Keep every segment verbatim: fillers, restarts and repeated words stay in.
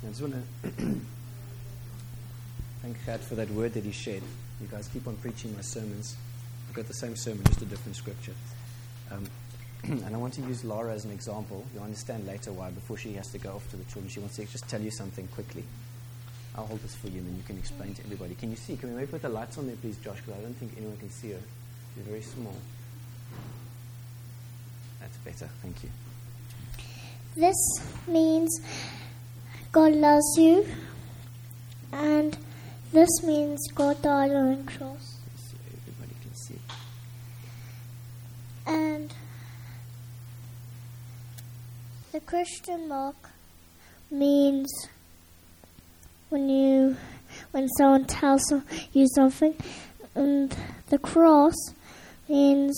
I just want to thank God for that word that he shared. You guys keep on preaching my sermons. I've got the same sermon, just a different scripture. Um, and I want to use Laura as an example. You'll understand later why, before she has to go off to the children. She wants to just tell you something quickly. I'll hold this for you, and then you can explain to everybody. Can you see? Can we maybe put the lights on there, please, Josh? Because I don't think anyone can see her. She's very small. That's better. Thank you. This means God loves you, and this means God died on the cross. So everybody can see. And the Christian mark means when you when someone tells you something, and the cross means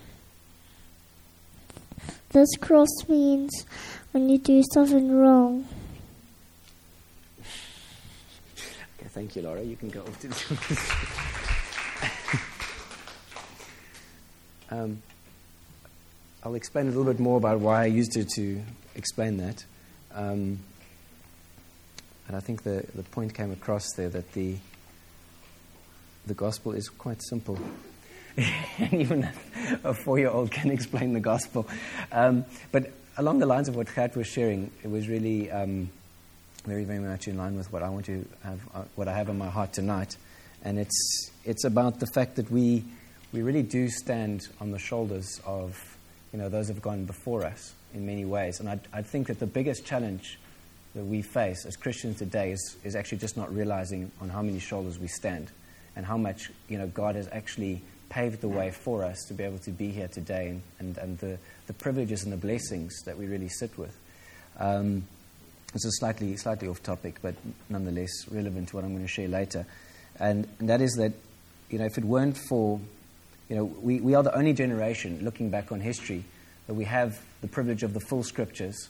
this cross means when you do something wrong. Okay, thank you, Laura. You can go off to the um, I'll explain a little bit more about why I used it to explain that. Um, and I think the, the point came across there that the the gospel is quite simple. And even a four-year-old can explain the gospel. Um, but along the lines of what Gert was sharing, it was really um, very, very much in line with what I want to have, uh, what I have on my heart tonight. And it's it's about the fact that we we really do stand on the shoulders of, you know, those who have gone before us in many ways. And I, I think that the biggest challenge that we face as Christians today is, is actually just not realizing on how many shoulders we stand and how much, you know, God has actually paved the way for us to be able to be here today, and, and, and the, the privileges and the blessings that we really sit with. Um, this is slightly slightly off topic, but nonetheless relevant to what I'm going to share later. And, and that is that, you know, if it weren't for, you know, we, we are the only generation, looking back on history, that we have the privilege of the full scriptures,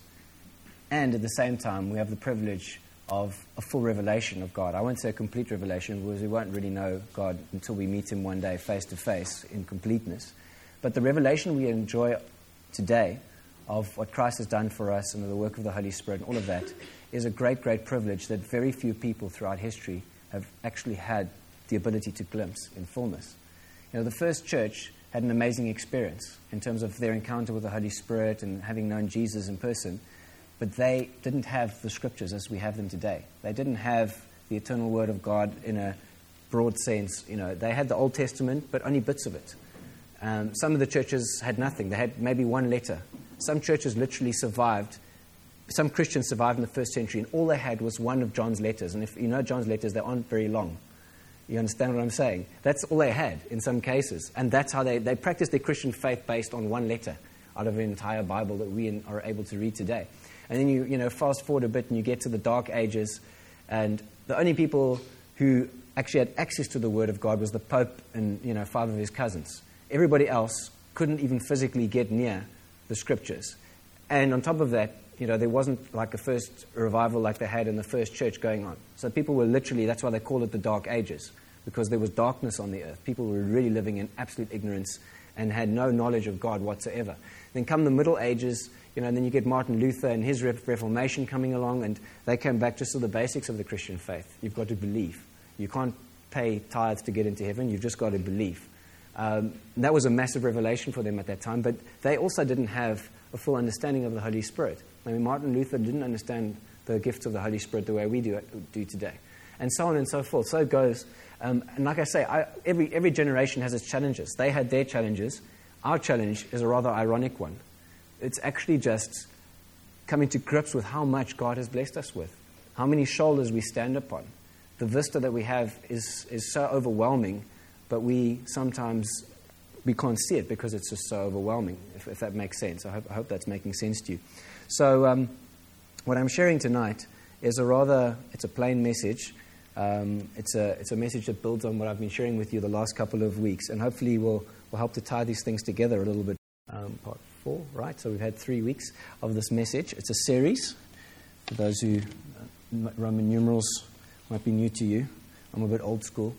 and at the same time we have the privilege of a full revelation of God. I won't say a complete revelation, because we won't really know God until we meet him one day face to face in completeness. But the revelation we enjoy today of what Christ has done for us and the work of the Holy Spirit and all of that is a great, great privilege that very few people throughout history have actually had the ability to glimpse in fullness. You know, the first church had an amazing experience in terms of their encounter with the Holy Spirit and having known Jesus in person. But they didn't have the scriptures as we have them today. They didn't have the eternal word of God in a broad sense. You know, they had the Old Testament, but only bits of it. Um, some of the churches had nothing. They had maybe one letter. Some churches literally survived. Some Christians survived in the first century, and all they had was one of John's letters. And if you know John's letters, they aren't very long. You understand what I'm saying? That's all they had in some cases. And that's how they, they practiced their Christian faith based on one letter out of the entire Bible that we are able to read today. And then you, you know, fast forward a bit and you get to the Dark Ages, and the only people who actually had access to the Word of God was the Pope and, you know, five of his cousins. Everybody else couldn't even physically get near the Scriptures. And on top of that, you know, there wasn't like a first revival like they had in the first church going on. So people were literally, that's why they call it the Dark Ages, because there was darkness on the earth. People were really living in absolute ignorance and had no knowledge of God whatsoever. Then come the Middle Ages. You know, and then you get Martin Luther and his Reformation coming along, and they came back just to the basics of the Christian faith. You've got to believe. You can't pay tithes to get into heaven. You've just got to believe. Um, that was a massive revelation for them at that time, but they also didn't have a full understanding of the Holy Spirit. I mean, Martin Luther didn't understand the gifts of the Holy Spirit the way we do, do today, and so on and so forth. So it goes. Um, and like I say, I, every, every generation has its challenges. They had their challenges. Our challenge is a rather ironic one. It's actually just coming to grips with how much God has blessed us with, how many shoulders we stand upon. The vista that we have is, is so overwhelming, but we sometimes we can't see it because it's just so overwhelming, if, if that makes sense. I hope, I hope that's making sense to you. So um, what I'm sharing tonight is a rather, it's a plain message. Um, it's a it's a message that builds on what I've been sharing with you the last couple of weeks, and hopefully will will help to tie these things together a little bit. Um, part four, right? So we've had three weeks of this message. It's a series. For those who uh, Roman numerals might be new to you, I'm a bit old school.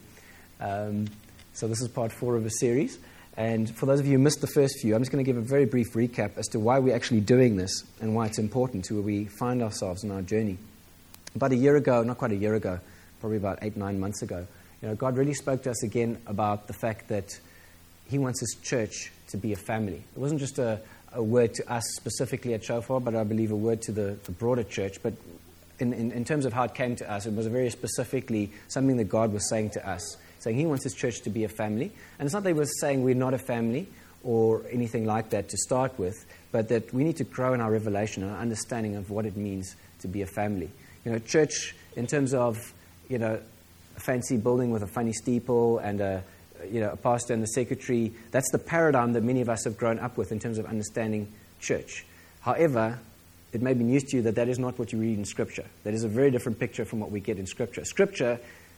Um, so this is part four of a series. And for those of you who missed the first few, I'm just going to give a very brief recap as to why we're actually doing this and why it's important to where we find ourselves in our journey. about a year ago, not quite a year ago, probably about eight, nine months ago, you know, God really spoke to us again about the fact that He wants His church to be a family. It wasn't just a, a word to us specifically at Shofar, but I believe a word to the, the broader church. But in, in, in terms of how it came to us, it was very specifically something that God was saying to us, saying He wants His church to be a family. And it's not that He was saying we're not a family or anything like that to start with, but that we need to grow in our revelation and our understanding of what it means to be a family. You know, church, in terms of, you know, a fancy building with a funny steeple and a, you know, a pastor and the secretary, that's the paradigm that many of us have grown up with in terms of understanding church. However, it may be news to you that that is not what you read in Scripture. That is a very different picture from what we get in Scripture. Scripture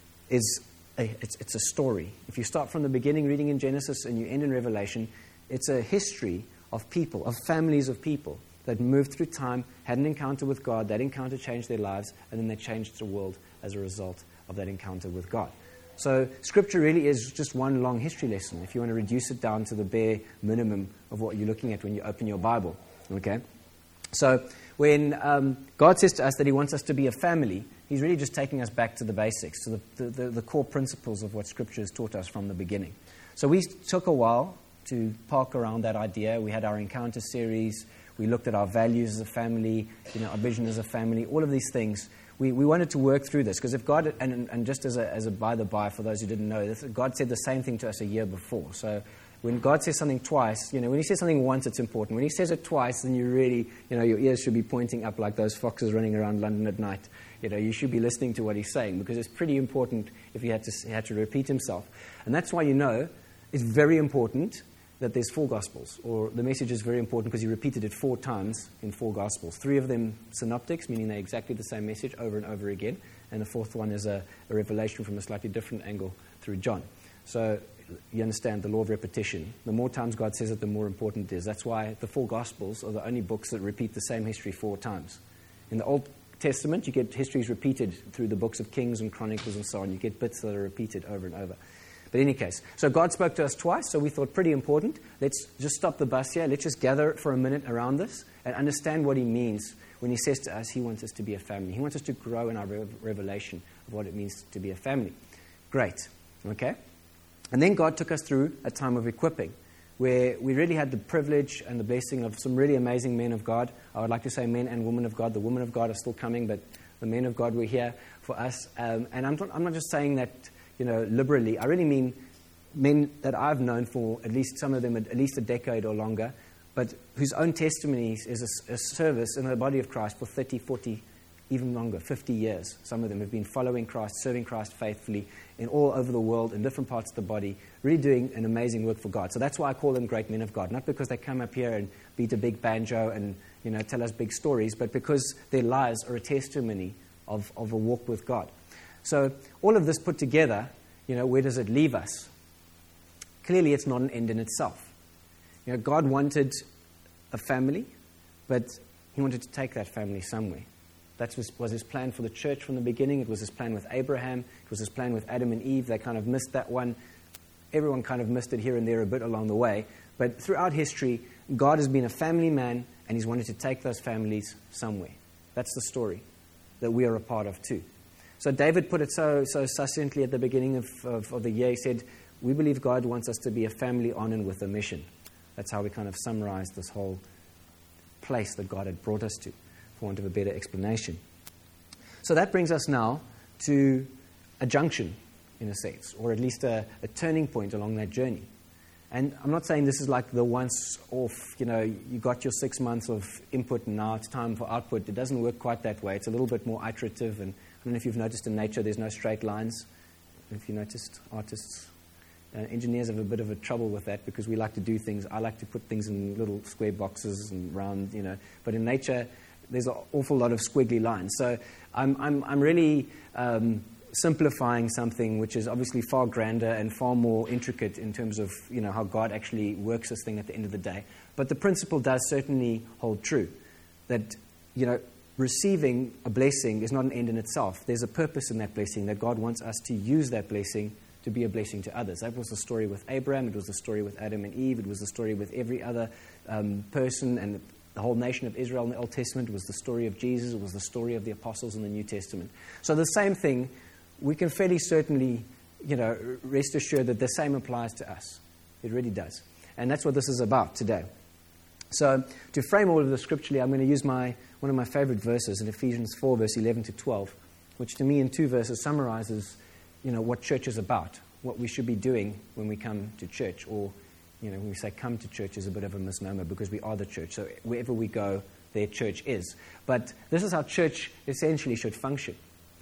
is a, it's, it's a story. If you start from the beginning reading in Genesis and you end in Revelation, it's a history of people, of families of people that moved through time, had an encounter with God, that encounter changed their lives, and then they changed the world as a result of that encounter with God. So Scripture really is just one long history lesson, if you want to reduce it down to the bare minimum of what you're looking at when you open your Bible. Okay? So when um, God says to us that He wants us to be a family, He's really just taking us back to the basics, to the, the, the, the core principles of what Scripture has taught us from the beginning. So we took a while to park around that idea. We had our encounter series. We looked at our values as a family, you know, our vision as a family, all of these things. We, we wanted to work through this because if God, and, and just as a, as a by-the-by for those who didn't know, this, God said the same thing to us a year before. So when God says something twice, you know, when He says something once, it's important. When He says it twice, then you really, you know, your ears should be pointing up like those foxes running around London at night. You know, you should be listening to what He's saying because it's pretty important if He had to, he had to repeat Himself. And that's why you know it's very important that there's four Gospels, or the message is very important because He repeated it four times in four Gospels. Three of them synoptics, meaning they're exactly the same message over and over again, and the fourth one is a, a revelation from a slightly different angle through John. So you understand the law of repetition. The more times God says it, the more important it is. That's why the four Gospels are the only books that repeat the same history four times. In the Old Testament, you get histories repeated through the books of Kings and Chronicles and so on. You get bits that are repeated over and over. But in any case, so God spoke to us twice, so we thought pretty important. Let's just stop the bus here. Let's just gather for a minute around this and understand what He means when He says to us He wants us to be a family. He wants us to grow in our revelation of what it means to be a family. Great. Okay? And then God took us through a time of equipping where we really had the privilege and the blessing of some really amazing men of God. I would like to say men and women of God. The women of God are still coming, but the men of God were here for us. Um, and I'm, I'm not just saying that, you know, liberally. I really mean men that I've known for at least, some of them at least a decade or longer, but whose own testimonies is a, a service in the body of Christ for thirty, forty, even longer, fifty years. Some of them have been following Christ, serving Christ faithfully in all over the world, in different parts of the body, really doing an amazing work for God. So that's why I call them great men of God, not because they come up here and beat a big banjo and, you know, tell us big stories, but because their lives are a testimony of, of a walk with God. So all of this put together, you know, where does it leave us? Clearly, it's not an end in itself. You know, God wanted a family, but He wanted to take that family somewhere. That was, was His plan for the church from the beginning. It was His plan with Abraham. It was His plan with Adam and Eve. They kind of missed that one. Everyone kind of missed it here and there a bit along the way. But throughout history, God has been a family man, and He's wanted to take those families somewhere. That's the story that we are a part of too. So David put it so so succinctly at the beginning of, of, of the year. He said, we believe God wants us to be a family on and with a mission. That's how we kind of summarize this whole place that God had brought us to, for want of a better explanation. So that brings us now to a junction, in a sense, or at least a, a turning point along that journey. And I'm not saying this is like the once off, you know, you got your six months of input and now it's time for output. It doesn't work quite that way. It's a little bit more iterative, and I don't know if you've noticed in nature there's no straight lines. If you noticed, artists, uh, engineers have a bit of a trouble with that because we like to do things. I like to put things in little square boxes and round, you know. But in nature, there's an awful lot of squiggly lines. So I'm I'm I'm really um, simplifying something which is obviously far grander and far more intricate in terms of, you know, how God actually works this thing at the end of the day. But the principle does certainly hold true, that, you know, receiving a blessing is not an end in itself. There's a purpose in that blessing, that God wants us to use that blessing to be a blessing to others. That was the story with Abraham. It was the story with Adam and Eve. It was the story with every other um, person and the whole nation of Israel in the Old Testament. It was the story of Jesus. It was the story of the apostles in the New Testament. So the same thing, we can fairly certainly, you know, rest assured that the same applies to us. It really does. And that's what this is about today. So to frame all of this scripturally, I'm going to use my one of my favorite verses in Ephesians four, verse eleven to twelve, which to me in two verses summarizes, you know, what church is about, what we should be doing when we come to church. Or, you know, when we say come to church is a bit of a misnomer because we are the church. So wherever we go, their church is. But this is how church essentially should function.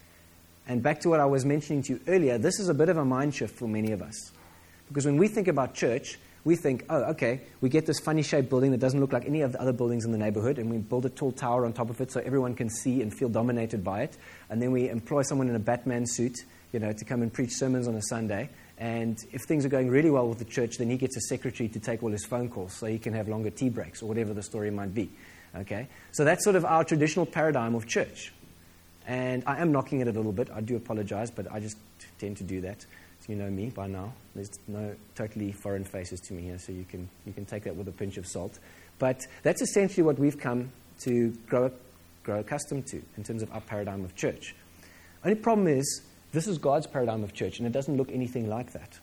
And back to what I was mentioning to you earlier, this is a bit of a mind shift for many of us. Because when we think about church, we think, oh, okay, we get this funny-shaped building that doesn't look like any of the other buildings in the neighborhood, and we build a tall tower on top of it so everyone can see and feel dominated by it. And then we employ someone in a Batman suit, you know, to come and preach sermons on a Sunday. And if things are going really well with the church, then he gets a secretary to take all his phone calls so he can have longer tea breaks or whatever the story might be. Okay? So that's sort of our traditional paradigm of church. And I am knocking it a little bit. I do apologize, but I just tend to do that. You know me by now. There's no totally foreign faces to me here, so you can you can take that with a pinch of salt. But that's essentially what we've come to grow grow accustomed to in terms of our paradigm of church. Only problem is, this is God's paradigm of church, and it doesn't look anything like that.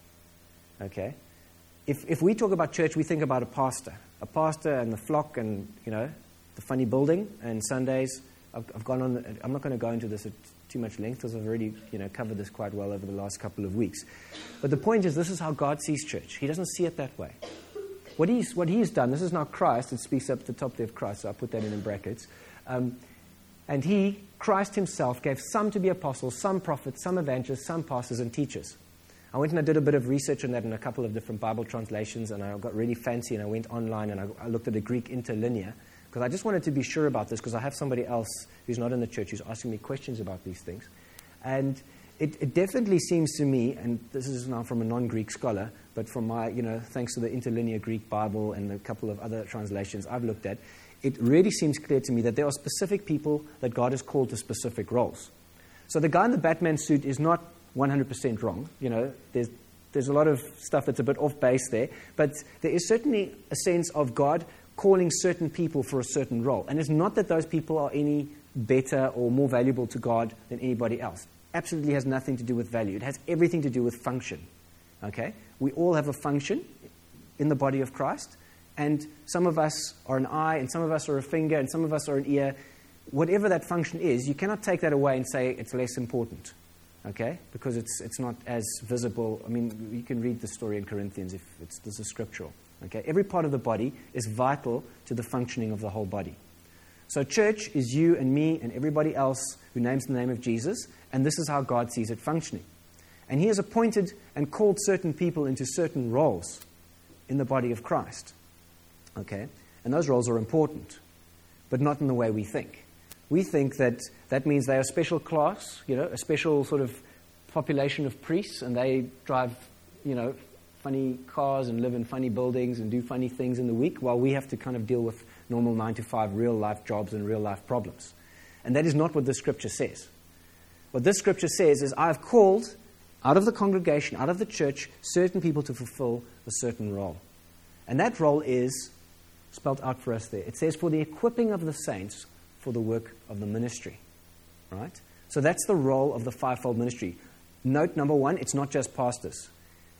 Okay? If if we talk about church, we think about a pastor. A pastor and the flock and, you know, the funny building and Sundays. I've, I've gone on, I'm not going to go into this at too much length because I've already, you know, covered this quite well over the last couple of weeks. But the point is, this is how God sees church. He doesn't see it that way. What he's, what he's done, this is now Christ. It speaks up at the top there of Christ, so I'll put that in in brackets. Um, and he, Christ himself, gave some to be apostles, some prophets, some evangelists, some pastors and teachers. I went and I did a bit of research on that in a couple of different Bible translations, and I got really fancy, and I went online and I, I looked at the Greek interlinear, because I just wanted to be sure about this, because I have somebody else who's not in the church who's asking me questions about these things. And it, it definitely seems to me, and this is now from a non-Greek scholar, but from my, you know, thanks to the interlinear Greek Bible and a couple of other translations I've looked at, it really seems clear to me that there are specific people that God has called to specific roles. So the guy in the Batman suit is not one hundred percent wrong. You know, there's there's a lot of stuff that's a bit off base there, but there is certainly a sense of God calling certain people for a certain role. And it's not that those people are any better or more valuable to God than anybody else. Absolutely has nothing to do with value. It has everything to do with function. Okay? We all have a function in the body of Christ, and some of us are an eye, and some of us are a finger, and some of us are an ear. Whatever that function is, you cannot take that away and say it's less important. Okay? Because it's it's not as visible. I mean, you can read the story in Corinthians if it's this is scriptural. Okay? Every part of the body is vital to the functioning of the whole body. So church is you and me and everybody else who names the name of Jesus, and this is how God sees it functioning. And he has appointed and called certain people into certain roles in the body of Christ. Okay? And those roles are important, but not in the way we think. We think that that means they are a special class, you know, a special sort of population of priests, and they drive, you know, funny cars and live in funny buildings and do funny things in the week, while we have to kind of deal with normal nine to five real life jobs and real life problems. And that is not what the scripture says. What this scripture says is, I have called out of the congregation, out of the church, certain people to fulfill a certain role. And that role is spelled out for us there. It says, for the equipping of the saints for the work of the ministry. Right? So that's the role of the fivefold ministry. Note number one, it's not just pastors.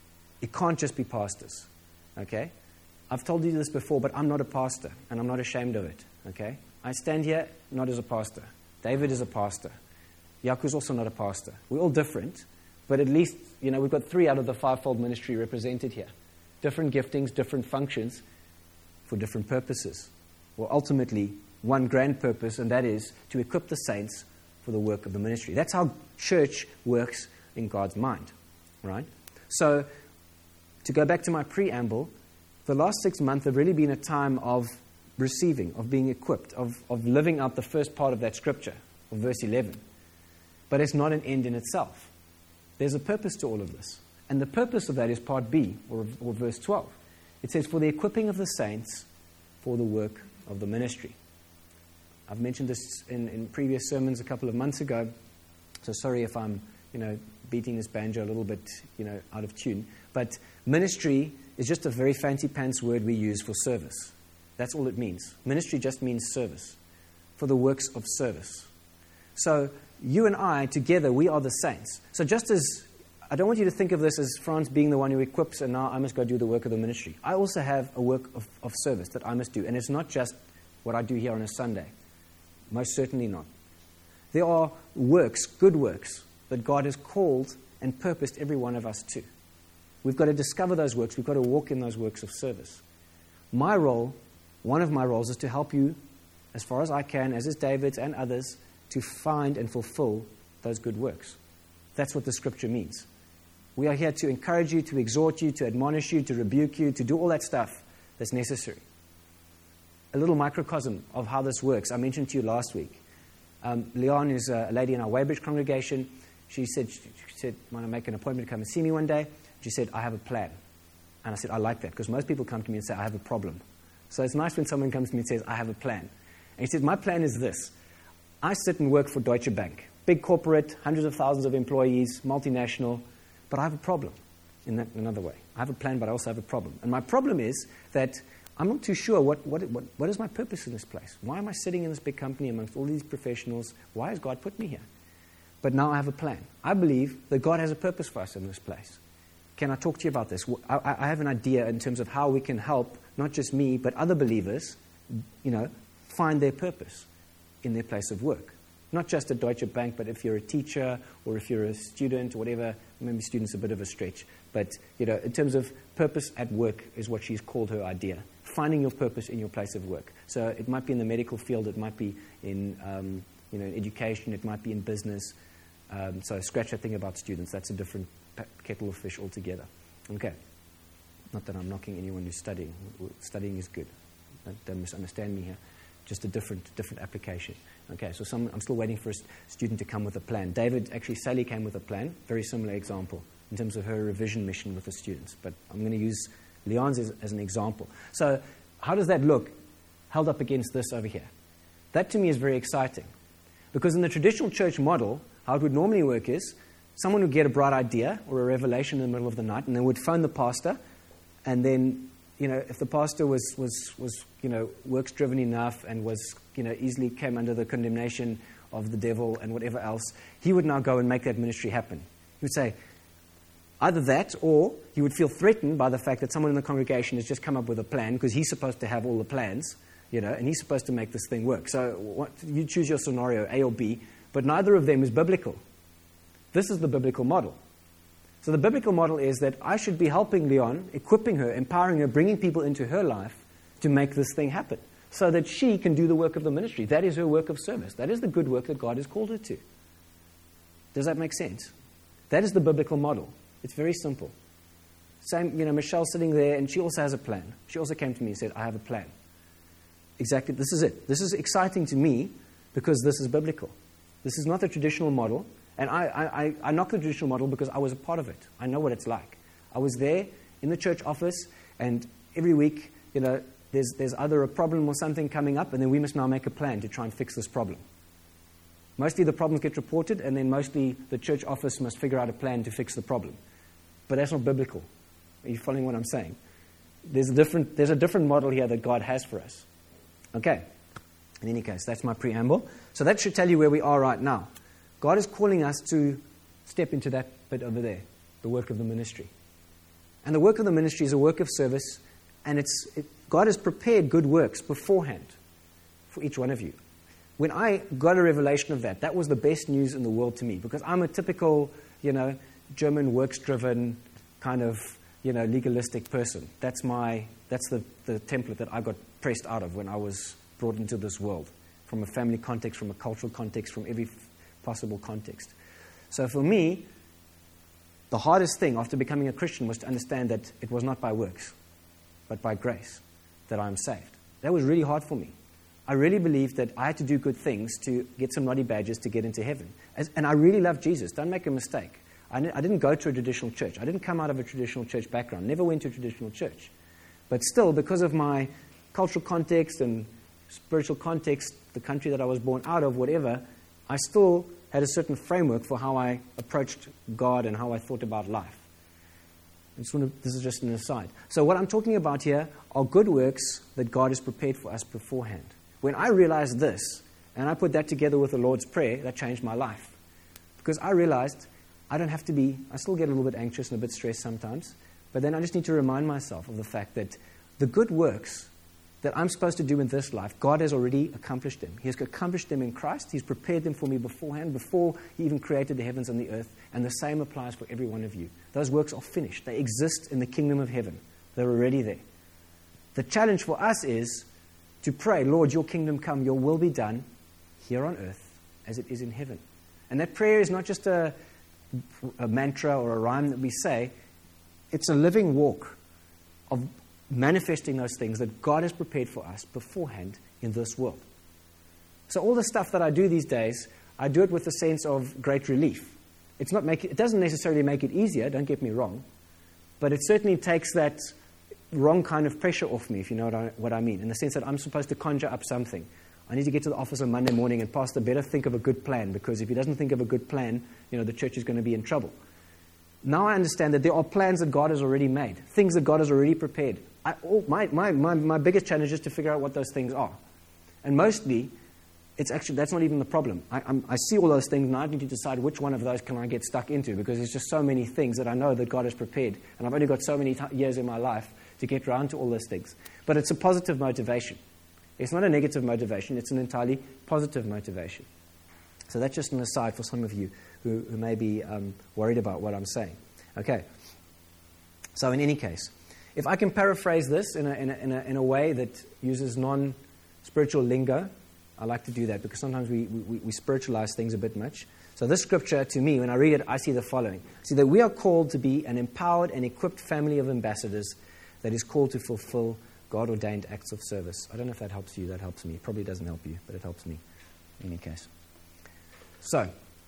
It can't just be pastors, okay? I've told you this before, but I'm not a pastor, and I'm not ashamed of it, okay? I stand here not as a pastor. David is a pastor. Yaku's also not a pastor. We're all different, but at least, you know, we've got three out of the fivefold ministry represented here. Different giftings, different functions for different purposes. Well, ultimately, one grand purpose, and that is to equip the saints for the work of the ministry. That's how church works in God's mind, right? So, to go back to my preamble, the last six months have really been a time of receiving, of being equipped, of, of living out the first part of that scripture, of verse eleven. But it's not an end in itself. There's a purpose to all of this. And the purpose of that is part B, or, or verse twelve. It says, for the equipping of the saints for the work of the ministry. I've mentioned this in, in previous sermons a couple of months ago, so sorry if I'm, you know, beating this banjo a little bit, you know, out of tune. But ministry is just a very fancy pants word we use for service. That's all it means. Ministry just means service, for the works of service. So you and I, together, we are the saints. So just as, I don't want you to think of this as France being the one who equips and now I must go do the work of the ministry. I also have a work of, of service that I must do. And it's not just what I do here on a Sunday. Most certainly not. There are works, good works, that God has called and purposed every one of us to. We've got to discover those works. We've got to walk in those works of service. My role, one of my roles, is to help you, as far as I can, as is David's and others, to find and fulfill those good works. That's what the Scripture means. We are here to encourage you, to exhort you, to admonish you, to rebuke you, to do all that stuff that's necessary. A little microcosm of how this works. I mentioned to you last week. Um, Leon is a lady in our Weybridge congregation. She said, she said, want to make an appointment to come and see me one day? She said, I have a plan. And I said, I like that, because most people come to me and say, I have a problem. So it's nice when someone comes to me and says, I have a plan. And she said, my plan is this. I sit and work for Deutsche Bank, big corporate, hundreds of thousands of employees, multinational, but I have a problem in that another way. I have a plan, but I also have a problem. And my problem is that I'm not too sure what, what, what, what is my purpose in this place. Why am I sitting in this big company amongst all these professionals? Why has God put me here? But now I have a plan. I believe that God has a purpose for us in this place. Can I talk to you about this? I, I have an idea in terms of how we can help, not just me, but other believers, you know, find their purpose in their place of work. Not just at Deutsche Bank, but if you're a teacher or if you're a student or whatever, maybe student's a bit of a stretch. But, you know, in terms of purpose at work is what she's called her idea. Finding your purpose in your place of work. So it might be in the medical field, it might be in, um, you know, in education, it might be in business. Um, so scratch that thing about students. That's a different kettle of fish altogether. Okay. Not that I'm knocking anyone who's studying. Studying is good. Don't misunderstand me here. Just a different different application. Okay, so some, I'm still waiting for a student to come with a plan. David, actually, Sally came with a plan. Very similar example in terms of her revision mission with the students. But I'm going to use Leon's as, as an example. So how does that look held up against this over here? That to me is very exciting. Because in the traditional church model, how it would normally work is someone would get a bright idea or a revelation in the middle of the night and they would phone the pastor, and then, you know, if the pastor was, was, was you know, works-driven enough and was, you know, easily came under the condemnation of the devil and whatever else, he would now go and make that ministry happen. He would say either that, or he would feel threatened by the fact that someone in the congregation has just come up with a plan because he's supposed to have all the plans, you know, and he's supposed to make this thing work. So what, you choose your scenario, A or B, but neither of them is biblical. This is the biblical model. So the biblical model is that I should be helping Leon, equipping her, empowering her, bringing people into her life to make this thing happen so that she can do the work of the ministry. That is her work of service. That is the good work that God has called her to. Does that make sense? That is the biblical model. It's very simple. Same, you know, Michelle's sitting there and she also has a plan. She also came to me and said, I have a plan. Exactly, this is it. This is exciting to me because this is biblical. This is not the traditional model. And I, I, I knock the traditional model because I was a part of it. I know what it's like. I was there in the church office, and every week, you know, there's, there's either a problem or something coming up, and then we must now make a plan to try and fix this problem. Mostly the problems get reported, and then mostly the church office must figure out a plan to fix the problem. But that's not biblical. Are you following what I'm saying? There's a different, there's a different model here that God has for us. Okay. In any case, that's my preamble. So that should tell you where we are right now. God is calling us to step into that bit over there, the work of the ministry. And the work of the ministry is a work of service, and it's it, God has prepared good works beforehand for each one of you. When I got a revelation of that, that was the best news in the world to me, because I'm a typical, you know, German works-driven kind of, you know, legalistic person. That's my that's the, the template that I got pressed out of when I was brought into this world, from a family context, from a cultural context, from every possible context. So for me, the hardest thing after becoming a Christian was to understand that it was not by works, but by grace that I am saved. That was really hard for me. I really believed that I had to do good things to get some naughty badges to get into heaven. As, and I really love Jesus. Don't make a mistake. I, I didn't go to a traditional church. I didn't come out of a traditional church background. Never went to a traditional church. But still, because of my cultural context and spiritual context, the country that I was born out of, whatever, I still had a certain framework for how I approached God and how I thought about life. Just want to, this is just an aside. So what I'm talking about here are good works that God has prepared for us beforehand. When I realized this, and I put that together with the Lord's Prayer, that changed my life. Because I realized I don't have to be, I still get a little bit anxious and a bit stressed sometimes, but then I just need to remind myself of the fact that the good works that I'm supposed to do in this life, God has already accomplished them. He has accomplished them in Christ. He's prepared them for me beforehand, before He even created the heavens and the earth. And the same applies for every one of you. Those works are finished. They exist in the kingdom of heaven. They're already there. The challenge for us is to pray, Lord, your kingdom come, your will be done here on earth as it is in heaven. And that prayer is not just a, a mantra or a rhyme that we say. It's a living walk of manifesting those things that God has prepared for us beforehand in this world. So all the stuff that I do these days, I do it with a sense of great relief. It's not make it, it doesn't necessarily make it easier, don't get me wrong, but it certainly takes that wrong kind of pressure off me, if you know what I, what I mean, in the sense that I'm supposed to conjure up something. I need to get to the office on Monday morning and Pastor better think of a good plan, because if he doesn't think of a good plan, you know, the church is going to be in trouble. Now I understand that there are plans that God has already made, things that God has already prepared. I, oh, my, my, my, my biggest challenge is to figure out what those things are. And mostly, it's actually, that's not even the problem. I, I'm, I see all those things and I need to decide which one of those can I get stuck into, because there's just so many things that I know that God has prepared. And I've only got so many t- years in my life to get around to all those things. But it's a positive motivation. It's not a negative motivation. It's an entirely positive motivation. So that's just an aside for some of you who, who may be um, worried about what I'm saying. Okay. So in any case, if I can paraphrase this in a, in a, in a, in a way that uses non-spiritual lingo, I like to do that because sometimes we, we, we spiritualize things a bit much. So this scripture, to me, when I read it, I see the following. I see that we are called to be an empowered and equipped family of ambassadors that is called to fulfill God-ordained acts of service. I don't know if that helps you. That helps me. It probably doesn't help you, but it helps me in any case. So,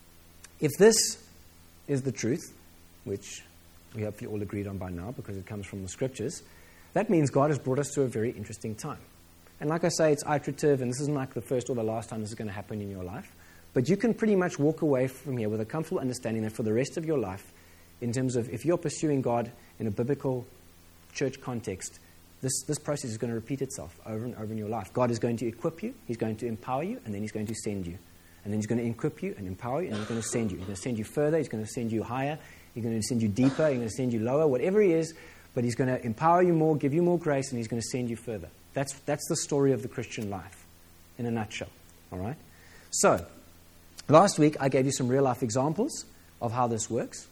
if this is the truth, which we hopefully all agreed on by now because it comes from the scriptures, that means God has brought us to a very interesting time. And like I say, it's iterative, and this isn't like the first or the last time this is going to happen in your life. But you can pretty much walk away from here with a comfortable understanding that for the rest of your life, in terms of if you're pursuing God in a biblical church context, this, this process is going to repeat itself over and over in your life. God is going to equip you, He's going to empower you, and then He's going to send you. And then He's going to equip you and empower you, and He's going to send you. He's going to send you further, He's going to send you higher, He's going to send you deeper, He's going to send you lower, whatever He is, but He's going to empower you more, give you more grace, and He's going to send you further. That's, that's the story of the Christian life in a nutshell. All right? So, last week I gave you some real-life examples of how this works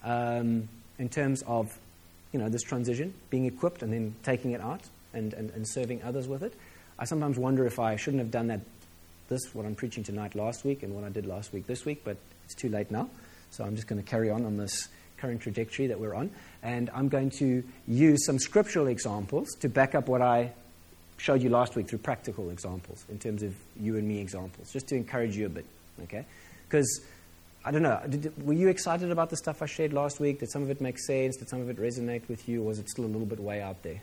um, in terms of, you know, this transition, being equipped and then taking it out and, and, and serving others with it. I sometimes wonder if I shouldn't have done that, this, what I'm preaching tonight last week and what I did last week this week, but it's too late now. So I'm just going to carry on on this current trajectory that we're on. And I'm going to use some scriptural examples to back up what I showed you last week through practical examples, in terms of you and me examples, just to encourage you a bit, okay? Because, I don't know, did, were you excited about the stuff I shared last week? Did some of it make sense? Did some of it resonate with you? Or was it still a little bit way out there?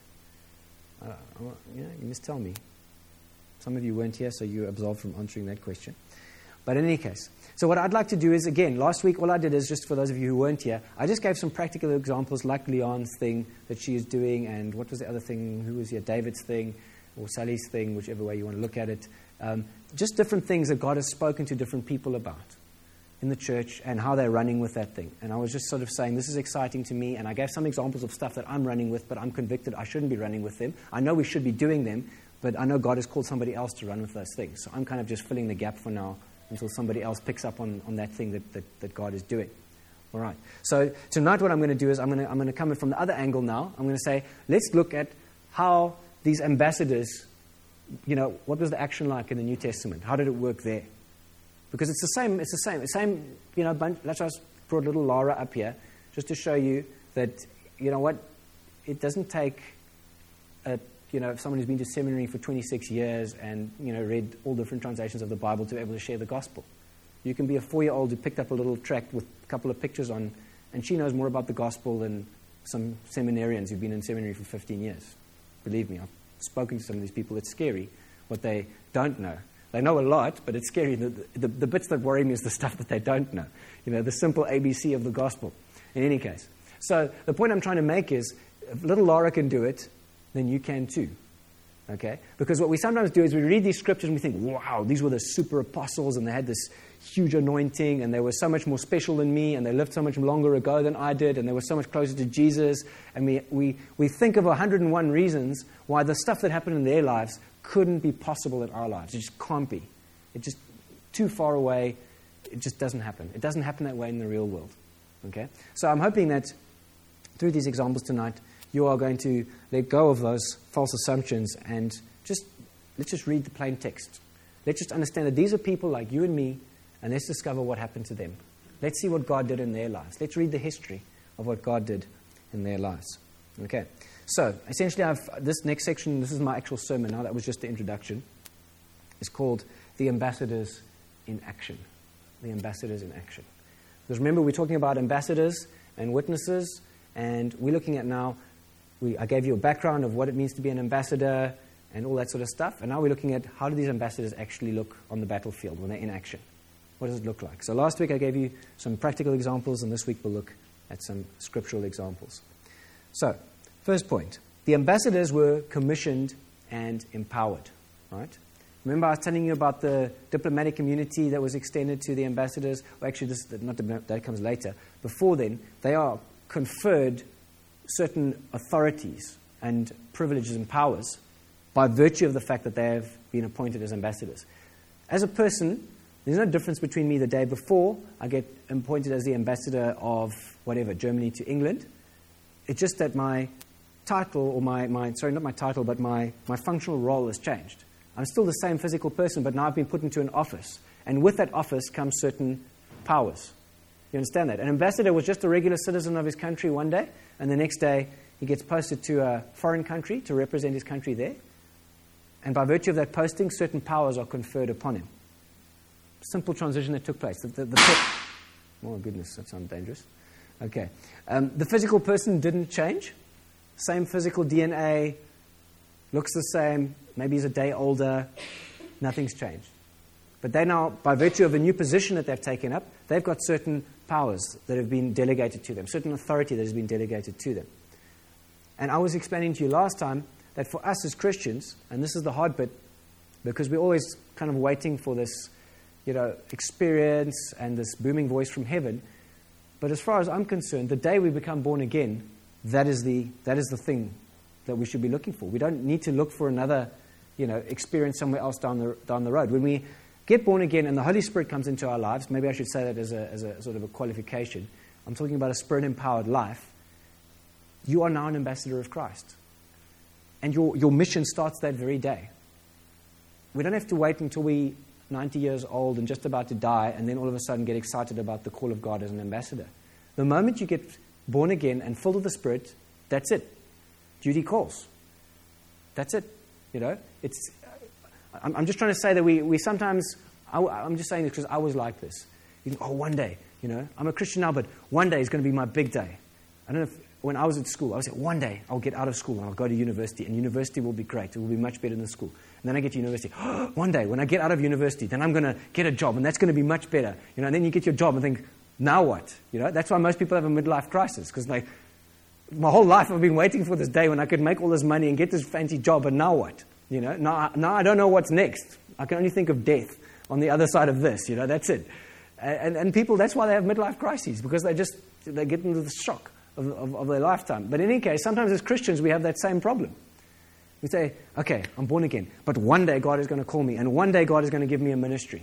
Uh, you know, you must tell me. Some of you weren't here, so you're absolved from answering that question. But in any case, so what I'd like to do is, again, last week all I did is, just for those of you who weren't here, I just gave some practical examples like Leon's thing that she is doing, and what was the other thing? Who was here? David's thing, or Sally's thing, whichever way you want to look at it. Um, just different things that God has spoken to different people about in the church and how they're running with that thing. And I was just sort of saying, this is exciting to me, and I gave some examples of stuff that I'm running with, but I'm convicted I shouldn't be running with them. I know we should be doing them, but I know God has called somebody else to run with those things. So I'm kind of just filling the gap for now until somebody else picks up on, on that thing that, that, that God is doing. All right. So tonight what I'm going to do is I'm going to, I'm going to come in from the other angle now. I'm going to say, let's look at how these ambassadors, you know, what was the action like in the New Testament? How did it work there? Because it's the same, it's the same, the same, you know, bunch, let's just brought little Laura up here just to show you that, you know what, it doesn't take, a, you know, someone who's been to seminary for twenty-six years and, you know, read all different translations of the Bible to be able to share the gospel. You can be a four-year-old who picked up a little tract with a couple of pictures on, and she knows more about the gospel than some seminarians who've been in seminary for fifteen years. Believe me, I've spoken to some of these people. It's scary what they don't know. They know a lot, but it's scary. The, the, the bits that worry me is the stuff that they don't know. You know, the simple A B C of the gospel. In any case. So the point I'm trying to make is, if little Laura can do it, then you can too. Okay? Because what we sometimes do is we read these scriptures and we think, wow, these were the super apostles and they had this huge anointing and they were so much more special than me and they lived so much longer ago than I did and they were so much closer to Jesus. And we, we, we think of one hundred and one reasons why the stuff that happened in their lives couldn't be possible in our lives. It just can't be. It's just too far away. It just doesn't happen. It doesn't happen that way in the real world. Okay? So I'm hoping that through these examples tonight, you are going to let go of those false assumptions and just, let's just read the plain text. Let's just understand that these are people like you and me, and let's discover what happened to them. Let's see what God did in their lives. Let's read the history of what God did in their lives. Okay. So, essentially, I've, this next section, this is my actual sermon now, that was just the introduction, is called The Ambassadors in Action. The Ambassadors in Action. Because remember, we're talking about ambassadors and witnesses, and we're looking at now, we, I gave you a background of what it means to be an ambassador and all that sort of stuff, and now we're looking at how do these ambassadors actually look on the battlefield when they're in action. What does it look like? So last week I gave you some practical examples, and this week we'll look at some scriptural examples. So, first point. The ambassadors were commissioned and empowered. Right? Remember I was telling you about the diplomatic immunity that was extended to the ambassadors? Well, actually, this, not that comes later. Before then, they are conferred certain authorities and privileges and powers by virtue of the fact that they have been appointed as ambassadors. As a person, there's no difference between me the day before I get appointed as the ambassador of whatever, Germany to England. It's just that my title, or my, my sorry, not my title, but my, my functional role has changed. I'm still the same physical person, but now I've been put into an office. And with that office comes certain powers. You understand that? An ambassador was just a regular citizen of his country one day, and the next day he gets posted to a foreign country to represent his country there. And by virtue of that posting, certain powers are conferred upon him. Simple transition that took place. The, the, the pe- oh, goodness, that sounds dangerous. Okay. Um, the physical person didn't change. Same physical D N A, looks the same, maybe he's a day older, nothing's changed. But they now, by virtue of a new position that they've taken up, they've got certain powers that have been delegated to them, certain authority that has been delegated to them. And I was explaining to you last time that for us as Christians, and this is the hard bit, because we're always kind of waiting for this, you know, experience and this booming voice from heaven. But as far as I'm concerned, the day we become born again, that is the that is the thing that we should be looking for. We don't need to look for another, you know, experience somewhere else down the down the road. When we get born again and the Holy Spirit comes into our lives, maybe I should say that as a as a sort of a qualification. I'm talking about a Spirit-empowered life. You are now an ambassador of Christ. And your, your mission starts that very day. We don't have to wait until we're ninety years old and just about to die and then all of a sudden get excited about the call of God as an ambassador. The moment you get born again and filled with the Spirit, that's it. Duty calls. That's it. You know, it's. I'm, I'm just trying to say that we, we sometimes, I, I'm just saying this because I was like this. You think, oh, one day, you know, I'm a Christian now, but one day is going to be my big day. I don't know if, when I was at school, I would say, one day I'll get out of school and I'll go to university, and university will be great. It will be much better than school. And then I get to university. Oh, one day, when I get out of university, then I'm going to get a job, and that's going to be much better. You know, and then you get your job and think, now what? You know, that's why most people have a midlife crisis, because like, my whole life I've been waiting for this day when I could make all this money and get this fancy job, and now what? You know, now, now I don't know what's next. I can only think of death on the other side of this. You know, that's it. And, and people, that's why they have midlife crises, because they just, they get into the shock of, of, of their lifetime. But in any case, sometimes as Christians, we have that same problem. We say, okay, I'm born again, but one day God is going to call me, and one day God is going to give me a ministry.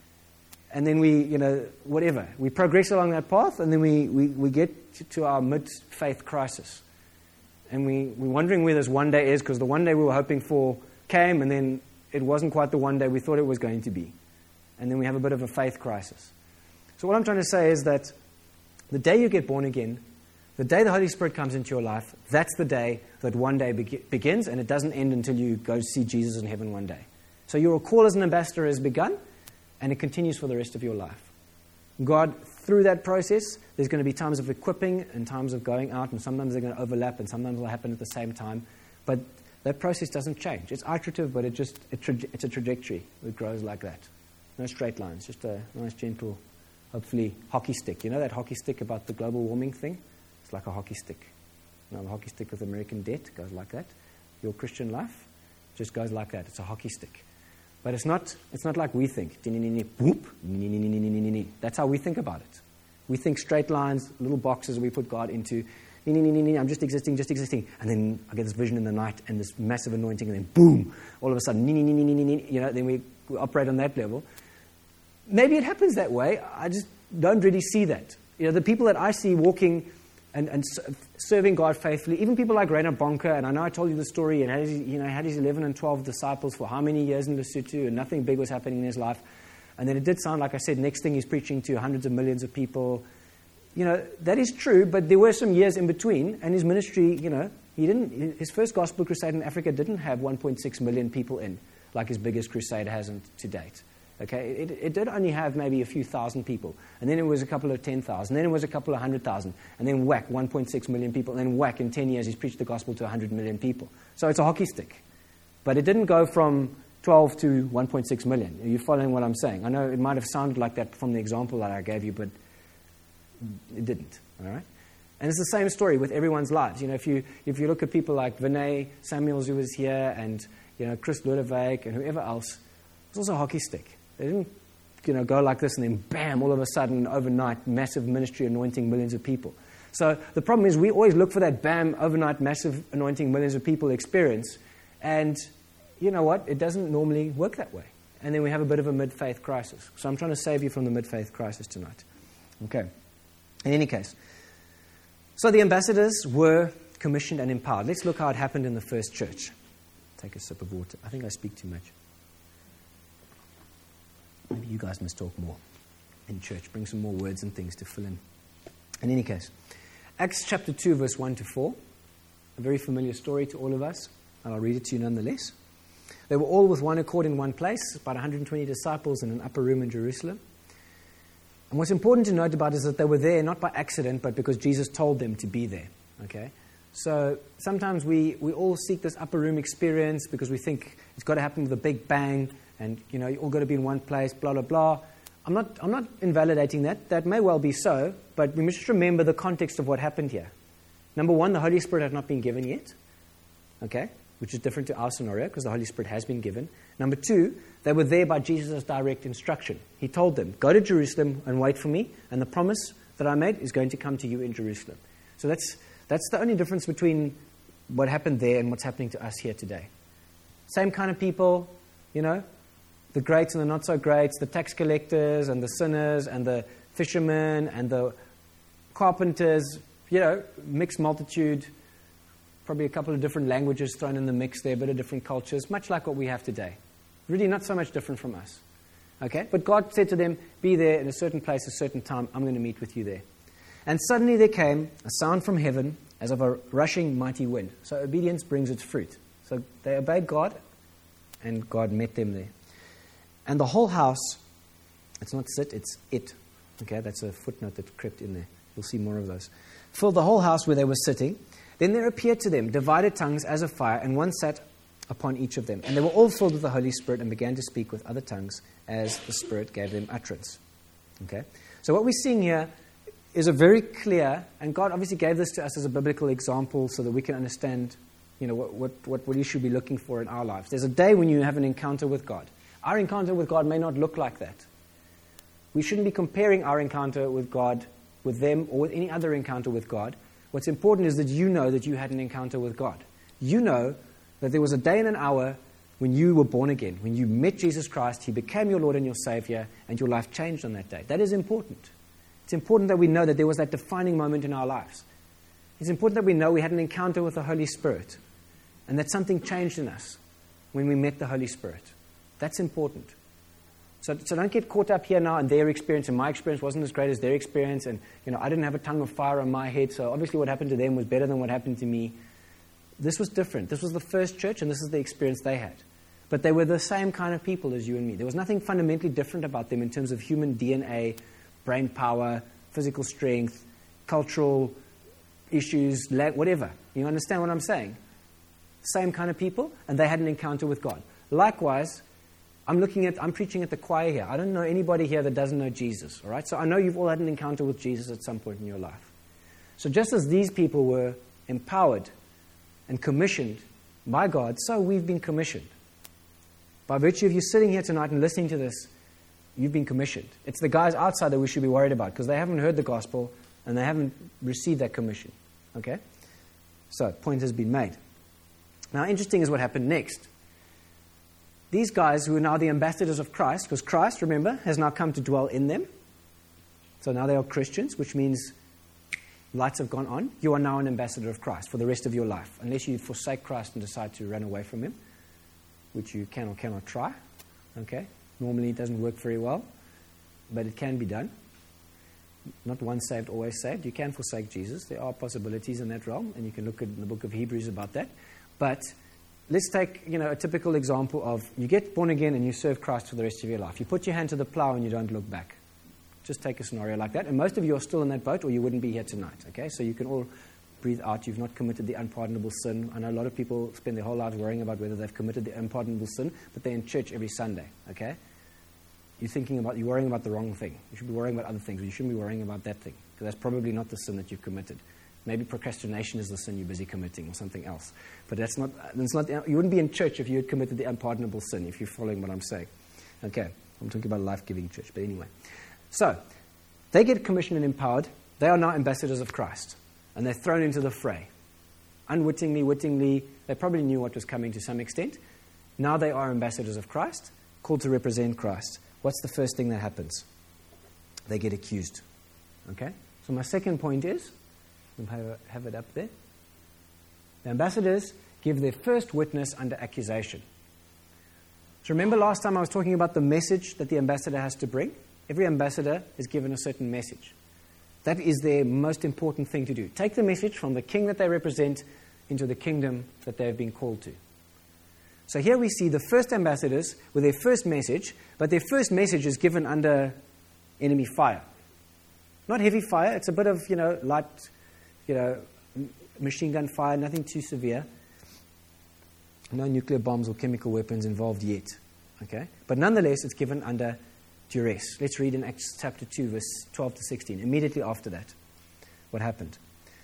And then we, you know, whatever. We progress along that path, and then we, we, we get to, to our mid-faith crisis. And we, we're wondering where this one day is, because the one day we were hoping for came, and then it wasn't quite the one day we thought it was going to be. And then we have a bit of a faith crisis. So what I'm trying to say is that the day you get born again, the day the Holy Spirit comes into your life, that's the day that one day be- begins, and it doesn't end until you go see Jesus in heaven one day. So your call as an ambassador has begun, and it continues for the rest of your life. God, through that process, there's going to be times of equipping and times of going out, and sometimes they're going to overlap, and sometimes they'll happen at the same time. But that process doesn't change. It's iterative, but it just it tra- it's a trajectory that grows like that. No straight lines, just a nice, gentle, hopefully, hockey stick. You know that hockey stick about the global warming thing? It's like a hockey stick. You know, the hockey stick with American debt goes like that. Your Christian life just goes like that. It's a hockey stick. But it's not, it's not like we think. That's how we think about it. We think straight lines, little boxes we put God into. I'm just existing, just existing. And then I get this vision in the night and this massive anointing, and then boom, all of a sudden, you know, then we, we operate on that level. Maybe it happens that way. I just don't really see that. You know, the people that I see walking and, and serving God faithfully, even people like Rainer Bonke, and I know I told you the story, and had his, you know, had his eleven and twelve disciples for how many years in Lesotho, and nothing big was happening in his life. And then it did sound, like I said, next thing he's preaching to hundreds of millions of people. You know, that is true, but there were some years in between, and his ministry, you know, he didn't, his first gospel crusade in Africa didn't have one point six million people in, like his biggest crusade hasn't to date. Okay, it, it did only have maybe a few thousand people, and then it was a couple of ten thousand, then it was a couple of hundred thousand, and then whack, one point six million people, and then whack, in ten years he's preached the gospel to one hundred million people. So it's a hockey stick. But it didn't go from twelve to one point six million. Are you following what I'm saying? I know it might have sounded like that from the example that I gave you, but it didn't. All right? And it's the same story with everyone's lives. You know, if you if you look at people like Vinay Samuels, who was here, and you know Chris Ludwig and whoever else, it's also a hockey stick. They didn't, you know, go like this and then bam, all of a sudden, overnight, massive ministry anointing millions of people. So the problem is we always look for that bam, overnight, massive anointing millions of people experience, and you know what? It doesn't normally work that way. And then we have a bit of a mid-faith crisis. So I'm trying to save you from the mid-faith crisis tonight. Okay. In any case, so the ambassadors were commissioned and empowered. Let's look how it happened in the first church. Take a sip of water. I think I speak too much. Maybe you guys must talk more in church. Bring some more words and things to fill in. In any case, Acts chapter two, verse one to four. A very familiar story to all of us, and I'll read it to you nonetheless. They were all with one accord in one place, about one hundred twenty disciples in an upper room in Jerusalem. And what's important to note about it is that they were there not by accident, but because Jesus told them to be there. Okay? So sometimes we, we all seek this upper room experience because we think it's got to happen with a big bang, and you know, you all got to be in one place, blah, blah, blah. I'm not, I'm not invalidating that. That may well be so, but we must just remember the context of what happened here. Number one, the Holy Spirit had not been given yet, okay, which is different to our scenario because the Holy Spirit has been given. Number two, they were there by Jesus' direct instruction. He told them, go to Jerusalem and wait for me, and the promise that I made is going to come to you in Jerusalem. So that's, that's the only difference between what happened there and what's happening to us here today. Same kind of people, you know, the greats and the not-so-greats, the tax collectors and the sinners and the fishermen and the carpenters, you know, mixed multitude, probably a couple of different languages thrown in the mix there, a bit of different cultures, much like what we have today. Really not so much different from us. Okay? But God said to them, be there in a certain place, a certain time, I'm going to meet with you there. And suddenly there came a sound from heaven as of a rushing mighty wind. So obedience brings its fruit. So they obeyed God, and God met them there. And the whole house, it's not sit, it's it. Okay, that's a footnote that crept in there. You'll see more of those. Filled the whole house where they were sitting. Then there appeared to them divided tongues as of fire, and one sat upon each of them. And they were all filled with the Holy Spirit and began to speak with other tongues as the Spirit gave them utterance. Okay? So what we're seeing here is a very clear, and God obviously gave this to us as a biblical example so that we can understand, you know, what, what, what we should be looking for in our lives. There's a day when you have an encounter with God. Our encounter with God may not look like that. We shouldn't be comparing our encounter with God with them or with any other encounter with God. What's important is that you know that you had an encounter with God. You know that there was a day and an hour when you were born again, when you met Jesus Christ, He became your Lord and your Savior, and your life changed on that day. That is important. It's important that we know that there was that defining moment in our lives. It's important that we know we had an encounter with the Holy Spirit, and that something changed in us when we met the Holy Spirit. That's important. So, so don't get caught up here now in their experience, and my experience wasn't as great as their experience, and you know I didn't have a tongue of fire on my head, so obviously what happened to them was better than what happened to me. This was different. This was the first church, and this is the experience they had. But they were the same kind of people as you and me. There was nothing fundamentally different about them in terms of human D N A, brain power, physical strength, cultural issues, whatever. You understand what I'm saying? Same kind of people, and they had an encounter with God. Likewise, I'm looking at, I'm preaching at the choir here. I don't know anybody here that doesn't know Jesus, all right? So I know you've all had an encounter with Jesus at some point in your life. So just as these people were empowered and commissioned by God, so we've been commissioned. By virtue of you sitting here tonight and listening to this, you've been commissioned. It's the guys outside that we should be worried about because they haven't heard the gospel and they haven't received that commission. Okay? So, point has been made. Now, interesting is what happened next. These guys who are now the ambassadors of Christ, because Christ, remember, has now come to dwell in them. So now they are Christians, which means lights have gone on. You are now an ambassador of Christ for the rest of your life, unless you forsake Christ and decide to run away from him, which you can or cannot try. Okay? Normally it doesn't work very well, but it can be done. Not once saved, always saved. You can forsake Jesus. There are possibilities in that realm, and you can look at the book of Hebrews about that. But let's take, you know, a typical example of you get born again and you serve Christ for the rest of your life. You put your hand to the plow and you don't look back. Just take a scenario like that. And most of you are still in that boat or you wouldn't be here tonight. Okay, so you can all breathe out. You've not committed the unpardonable sin. I know a lot of people spend their whole lives worrying about whether they've committed the unpardonable sin, but they're in church every Sunday. Okay, you're thinking about, you're worrying about the wrong thing. You should be worrying about other things, but you shouldn't be worrying about that thing because that's probably not the sin that you've committed. Maybe procrastination is the sin you're busy committing or something else. But that's not, that's not, you wouldn't be in church if you had committed the unpardonable sin, if you're following what I'm saying. Okay, I'm talking about a life-giving church, but anyway. So, they get commissioned and empowered. They are now ambassadors of Christ. And they're thrown into the fray. Unwittingly, wittingly, they probably knew what was coming to some extent. Now they are ambassadors of Christ, called to represent Christ. What's the first thing that happens? They get accused. Okay? So my second point is, I'll have it up there. The ambassadors give their first witness under accusation. So remember last time I was talking about the message that the ambassador has to bring? Every ambassador is given a certain message. That is their most important thing to do. Take the message from the king that they represent into the kingdom that they have been called to. So here we see the first ambassadors with their first message, but their first message is given under enemy fire. Not heavy fire, it's a bit of, you know, light, you know, machine gun fire, nothing too severe. No nuclear bombs or chemical weapons involved yet. Okay? But nonetheless, it's given under duress. Let's read in Acts chapter two, verse twelve to sixteen. Immediately after that, what happened?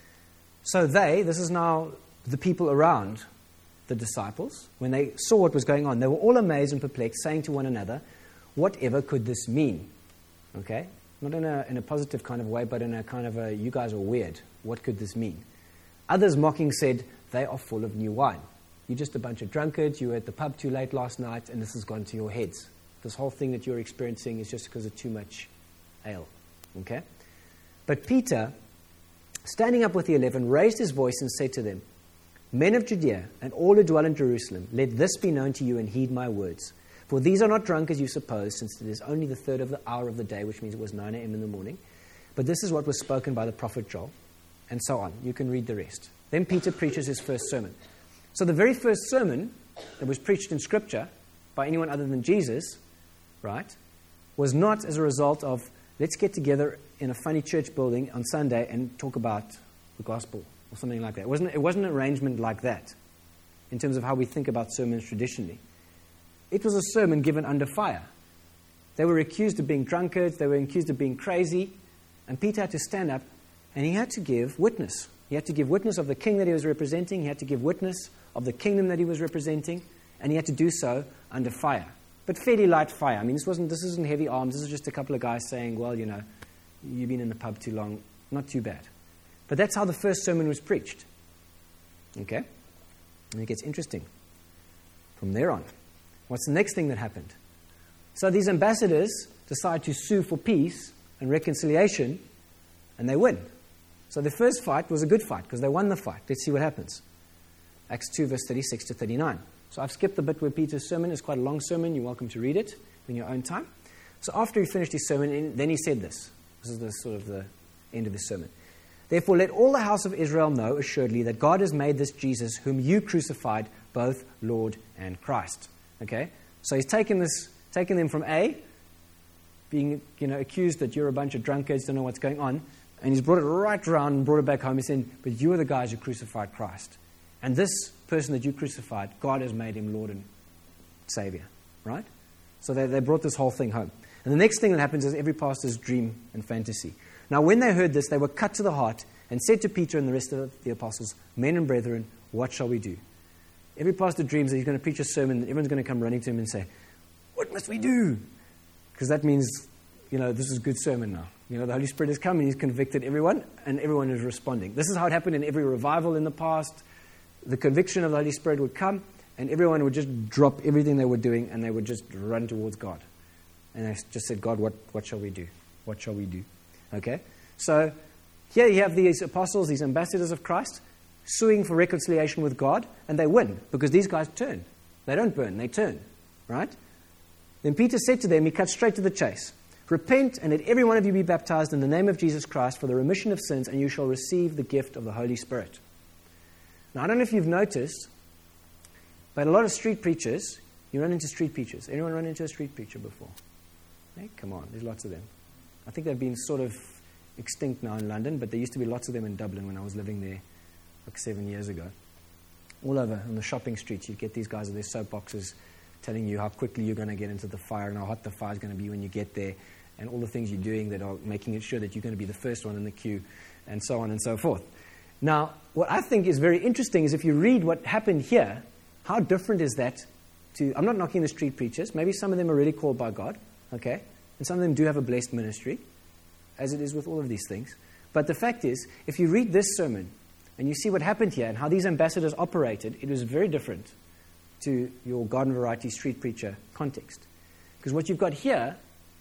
So they, this is now the people around the disciples, when they saw what was going on, they were all amazed and perplexed, saying to one another, whatever could this mean? Okay? Not in a, in a positive kind of way, but in a kind of a, you guys are weird. What could this mean? Others mocking said, they are full of new wine. You're just a bunch of drunkards. You were at the pub too late last night, and this has gone to your heads. This whole thing that you're experiencing is just because of too much ale. Okay? But Peter, standing up with the eleven, raised his voice and said to them, men of Judea and all who dwell in Jerusalem, let this be known to you and heed my words. For these are not drunk as you suppose, since it is only the third of the hour of the day, which means it was nine a.m. in the morning. But this is what was spoken by the prophet Joel, and so on. You can read the rest. Then Peter preaches his first sermon. So the very first sermon that was preached in Scripture by anyone other than Jesus, right, was not as a result of, let's get together in a funny church building on Sunday and talk about the gospel or something like that. It wasn't, it wasn't an arrangement like that in terms of how we think about sermons traditionally. It was a sermon given under fire. They were accused of being drunkards. They were accused of being crazy. And Peter had to stand up and he had to give witness. He had to give witness of the king that he was representing. He had to give witness of the kingdom that he was representing. And he had to do so under fire. But fairly light fire. I mean, this wasn't, this isn't heavy arms. This is just a couple of guys saying, well, you know, you've been in the pub too long. Not too bad. But that's how the first sermon was preached. Okay? And it gets interesting from there on. What's the next thing that happened? So these ambassadors decide to sue for peace and reconciliation, and they win. So the first fight was a good fight because they won the fight. Let's see what happens. Acts two, verse thirty-six to thirty-nine. So I've skipped the bit where Peter's sermon is quite a long sermon. You're welcome to read it in your own time. So after he finished his sermon, then he said this. This is the sort of the end of his sermon. Therefore, let all the house of Israel know assuredly that God has made this Jesus, whom you crucified, both Lord and Christ. Okay? So he's taken this, taken them from A, being, you know, accused that you're a bunch of drunkards, don't know what's going on, and he's brought it right around and brought it back home. He's saying, but you are the guys who crucified Christ. And this person that you crucified, God has made him Lord and Savior. Right? So they, they brought this whole thing home. And the next thing that happens is every pastor's dream and fantasy. Now, when they heard this, they were cut to the heart and said to Peter and the rest of the apostles, "Men and brethren, what shall we do?" Every pastor dreams that he's going to preach a sermon and everyone's going to come running to him and say, "What must we do?" Because that means, you know, this is a good sermon now. You know, the Holy Spirit has come and he's convicted everyone, and everyone is responding. This is how it happened in every revival in the past. The conviction of the Holy Spirit would come, and everyone would just drop everything they were doing, and they would just run towards God. And they just said, "God, what, what shall we do? What shall we do?" Okay? So here you have these apostles, these ambassadors of Christ, suing for reconciliation with God, and they win, because these guys turn. They don't burn, they turn. Right? Then Peter said to them, he cut straight to the chase, "Repent, and let every one of you be baptized in the name of Jesus Christ for the remission of sins, and you shall receive the gift of the Holy Spirit." Now, I don't know if you've noticed, but a lot of street preachers, you run into street preachers. Anyone run into a street preacher before? Hey, come on, there's lots of them. I think they've been sort of extinct now in London, but there used to be lots of them in Dublin when I was living there like seven years ago. All over on the shopping streets, you get these guys with their soapboxes telling you how quickly you're going to get into the fire and how hot the fire is going to be when you get there, and all the things you're doing that are making it sure that you're going to be the first one in the queue, and so on and so forth. Now, what I think is very interesting is if you read what happened here, how different is that to... I'm not knocking the street preachers. Maybe some of them are really called by God, okay? And some of them do have a blessed ministry, as it is with all of these things. But the fact is, if you read this sermon and you see what happened here and how these ambassadors operated, it was very different to your garden variety street preacher context. Because what you've got here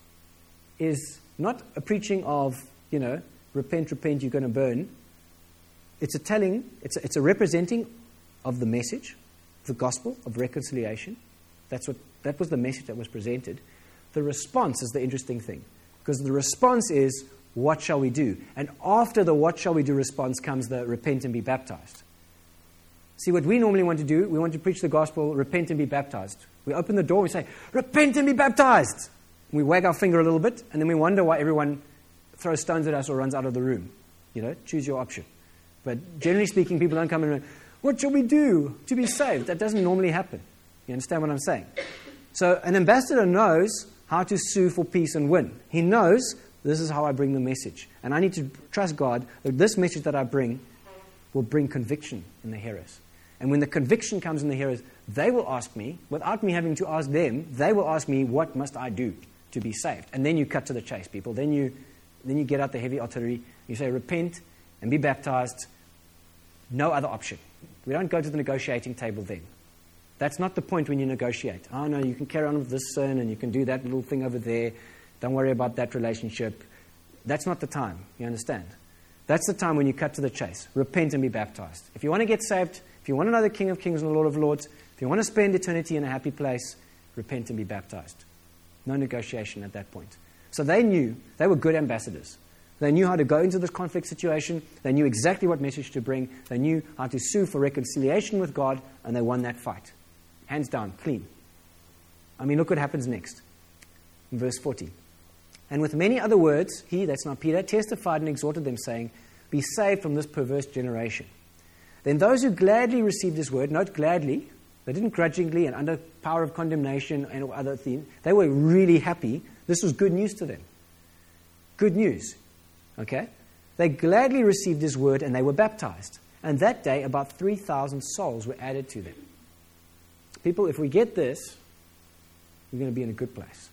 is not a preaching of, you know, repent, repent, you're going to burn. It's a telling, it's a, it's a representing of the message, the gospel of reconciliation. That's what, that was the message that was presented. The response is the interesting thing. Because the response is, what shall we do? And after the what shall we do response comes the repent and be baptized. See, what we normally want to do, we want to preach the gospel, repent and be baptized. We open the door and we say, repent and be baptized. And we wag our finger a little bit, and then we wonder why everyone throws stones at us or runs out of the room. You know, choose your option. But generally speaking, people don't come in and, what shall we do to be saved? That doesn't normally happen. You understand what I'm saying? So an ambassador knows how to sue for peace and win. He knows this is how I bring the message. And I need to trust God that this message that I bring will bring conviction in the hearers. And when the conviction comes in the hearers, they will ask me, without me having to ask them, they will ask me, what must I do to be saved? And then you cut to the chase, people. Then you, then you get out the heavy artillery. You say, repent and be baptized. No other option. We don't go to the negotiating table then. That's not the point when you negotiate. Oh, no, you can carry on with this sin and you can do that little thing over there. Don't worry about that relationship. That's not the time. You understand? That's the time when you cut to the chase. Repent and be baptized. If you want to get saved, if you want to know the King of Kings and the Lord of Lords, if you want to spend eternity in a happy place, repent and be baptized. No negotiation at that point. So they knew, they were good ambassadors. They knew how to go into this conflict situation. They knew exactly what message to bring. They knew how to sue for reconciliation with God, and they won that fight. Hands down, clean. I mean, look what happens next. In verse forty. And with many other words, he, that's not Peter, testified and exhorted them, saying, be saved from this perverse generation. Then those who gladly received his word, note gladly, they didn't grudgingly and under power of condemnation and other things. They were really happy. This was good news to them. Good news. Okay? They gladly received his word and they were baptized. And that day, about three thousand souls were added to them. People, if we get this, we're going to be in a good place.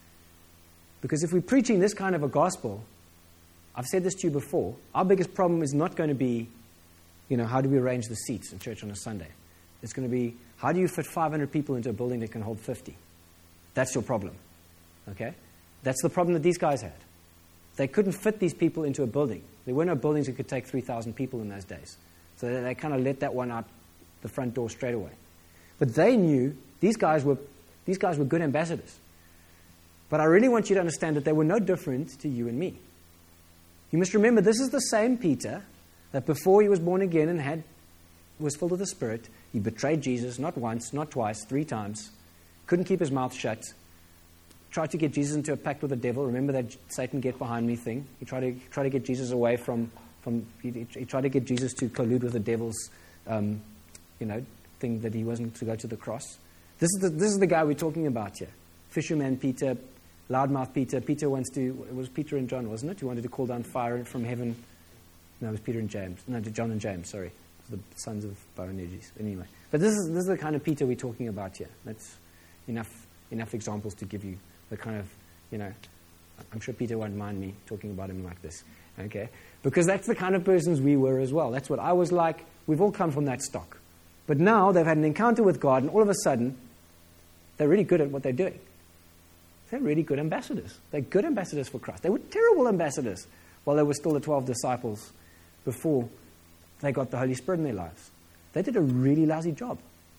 Because if we're preaching this kind of a gospel, I've said this to you before, our biggest problem is not going to be, you know, how do we arrange the seats in church on a Sunday? It's going to be, how do you fit five hundred people into a building that can hold fifty? That's your problem. Okay? That's the problem that these guys had. They couldn't fit these people into a building. There were no buildings that could take three thousand people in those days. So they, they kind of let that one out the front door straight away. But they knew these guys were these guys were good ambassadors. But I really want you to understand that they were no different to you and me. You must remember, this is the same Peter that before he was born again and had was filled with the Spirit, he betrayed Jesus not once, not twice, three times, couldn't keep his mouth shut, tried to get Jesus into a pact with the devil. Remember that Satan get behind me thing? He tried to try to get Jesus away from, from he, he tried to get Jesus to collude with the devil's, um, you know, thing that he wasn't to go to the cross. This is the, this is the guy we're talking about here. Fisherman Peter, loudmouth Peter. Peter wants to, it was Peter and John, wasn't it? Who wanted to call down fire from heaven. No, it was Peter and James. No, John and James, sorry. The sons of Boanerges. Anyway. But this is this is the kind of Peter we're talking about here. That's enough enough examples to give you the kind of, you know, I'm sure Peter won't mind me talking about him like this. Okay? Because that's the kind of persons we were as well. That's what I was like. We've all come from that stock. But now they've had an encounter with God, and all of a sudden, they're really good at what they're doing. They're really good ambassadors. They're good ambassadors for Christ. They were terrible ambassadors while they were still the twelve disciples before they got the Holy Spirit in their lives. They did a really lousy job.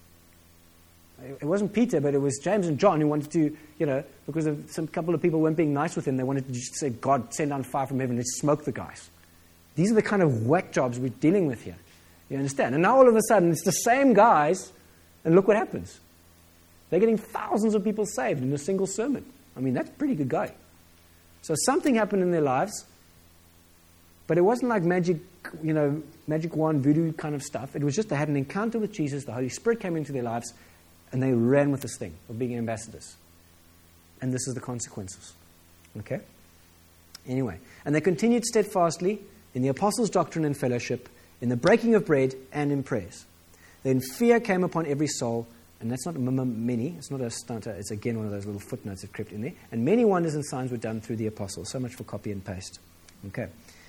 It wasn't Peter, but it was James and John who wanted to, you know, because of some couple of people weren't being nice with him, they wanted to just say, God, send down fire from heaven and smoke the guys. These are the kind of whack jobs we're dealing with here. You understand? And now all of a sudden, it's the same guys, and look what happens. They're getting thousands of people saved in a single sermon. I mean, that's pretty good going. So something happened in their lives, but it wasn't like magic, you know, magic wand, voodoo kind of stuff. It was just they had an encounter with Jesus, the Holy Spirit came into their lives, and they ran with this thing of being ambassadors. And this is the consequences. Okay? Anyway, and they continued steadfastly in the apostles' doctrine and fellowship, in the breaking of bread, and in prayers. Then fear came upon every soul, and that's not many, it's not a stunter, it's again one of those little footnotes that crept in there. And many wonders and signs were done through the apostles. So much for copy and paste. Okay.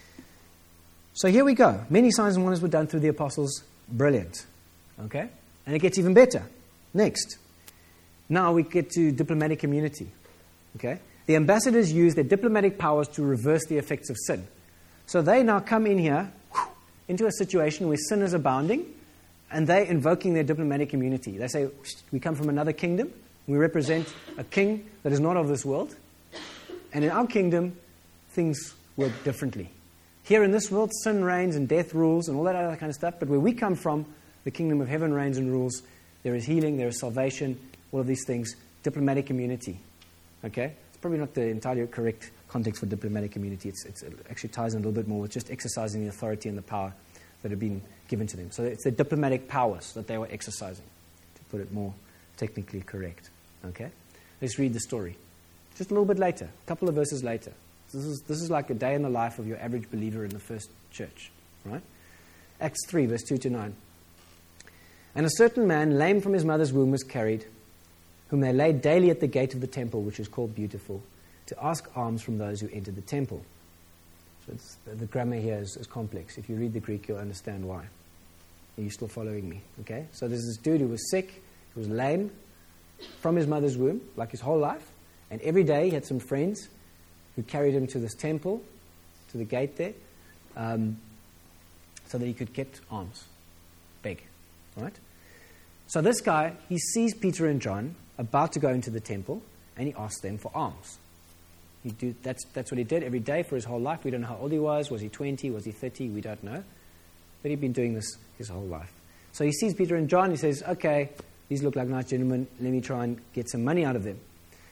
So here we go. Many signs and wonders were done through the apostles. Brilliant. Okay? And it gets even better. Next. Now we get to diplomatic immunity. Okay? The ambassadors use their diplomatic powers to reverse the effects of sin. So they now come in here whew, into a situation where sin is abounding, and they're invoking their diplomatic immunity. They say, we come from another kingdom. We represent a king that is not of this world. And in our kingdom, things work differently. Here in this world, sin reigns and death rules and all that other kind of stuff. But where we come from, the kingdom of heaven reigns and rules. There is healing, there is salvation, all of these things. Diplomatic immunity. Okay? It's probably not the entirely correct context for diplomatic immunity. It's, it's, it actually ties in a little bit more with just exercising the authority and the power that have been given to them. So it's the diplomatic powers that they were exercising, to put it more technically correct. Okay? Let's read the story. Just a little bit later, a couple of verses later. This is, this is like a day in the life of your average believer in the first church. Right? Acts three, verse two to nine. And a certain man, lame from his mother's womb, was carried, whom they laid daily at the gate of the temple, which is called Beautiful, to ask alms from those who entered the temple. So it's, the grammar here is, is complex. If you read the Greek, you'll understand why. Are you still following me? Okay? So there's this dude who was sick, who was lame from his mother's womb, like his whole life, and every day he had some friends who carried him to this temple, to the gate there, um, so that he could get alms, beg. Right? So this guy, he sees Peter and John about to go into the temple, and he asks them for alms. He do, that's, that's what he did every day for his whole life. We don't know how old he was. Was he twenty? Was he thirty? We don't know. But he'd been doing this his whole life. So he sees Peter and John. He says, okay, these look like nice gentlemen. Let me try and get some money out of them.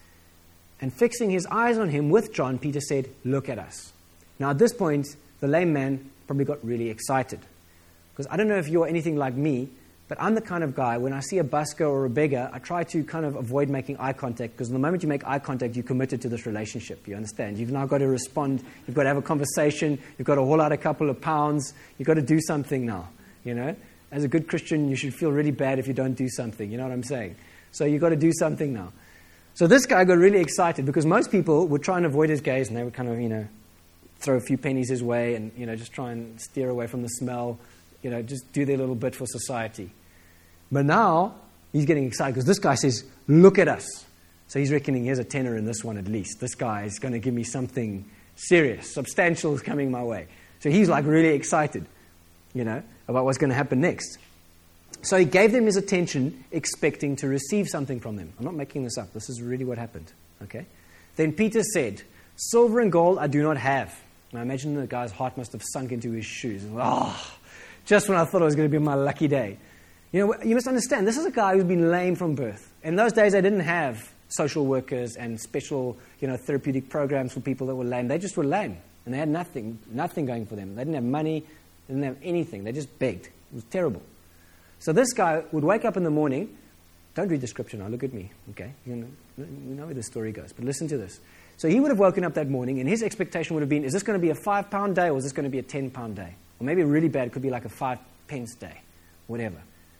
And fixing his eyes on him with John, Peter said, look at us. Now at this point, the lame man probably got really excited. Because I don't know if you're anything like me, but I'm the kind of guy, when I see a busker or a beggar, I try to kind of avoid making eye contact, because the moment you make eye contact, you're committed to this relationship. You understand? You've now got to respond. You've got to have a conversation. You've got to haul out a couple of pounds. You've got to do something now, you know? As a good Christian, you should feel really bad if you don't do something. You know what I'm saying? So you've got to do something now. So this guy got really excited, because most people would try and avoid his gaze, and they would kind of, you know, throw a few pennies his way and, you know, just try and steer away from the smell, you know, just do their little bit for society. But now, he's getting excited because this guy says, look at us. So he's reckoning, here's a tenner in this one at least. This guy is going to give me something serious, substantial is coming my way. So he's like really excited, you know, about what's going to happen next. So he gave them his attention, expecting to receive something from them. I'm not making this up. This is really what happened. Okay. Then Peter said, silver and gold I do not have. And I imagine the guy's heart must have sunk into his shoes. Oh, just when I thought it was going to be my lucky day. You know, you must understand, this is a guy who's been lame from birth. In those days, they didn't have social workers and special, you know, therapeutic programs for people that were lame. They just were lame, and they had nothing, nothing going for them. They didn't have money, they didn't have anything. They just begged. It was terrible. So this guy would wake up in the morning. Don't read the scripture now. Look at me, okay? You know, you know where the story goes, but listen to this. So he would have woken up that morning, and his expectation would have been, is this going to be a five-pound day, or is this going to be a ten-pound day? Or maybe really bad, it could be like a five pence day, whatever.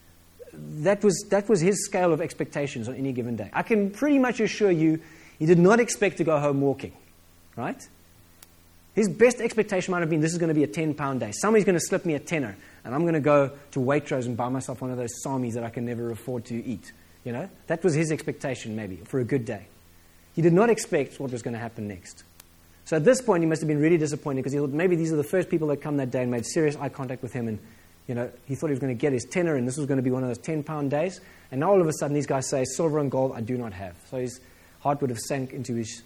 That was, that was his scale of expectations on any given day. I can pretty much assure you, he did not expect to go home walking, right? His best expectation might have been, this is going to be a ten-pound day. Somebody's going to slip me a tenner, and I'm going to go to Waitrose and buy myself one of those salmis that I can never afford to eat. You know, that was his expectation, maybe, for a good day. He did not expect what was going to happen next. So at this point, he must have been really disappointed because he thought maybe these are the first people that come that day and made serious eye contact with him. And, you know, he thought he was going to get his tenner and this was going to be one of those ten-pound days. And now all of a sudden, these guys say, silver and gold I do not have. So his heart would have sank into his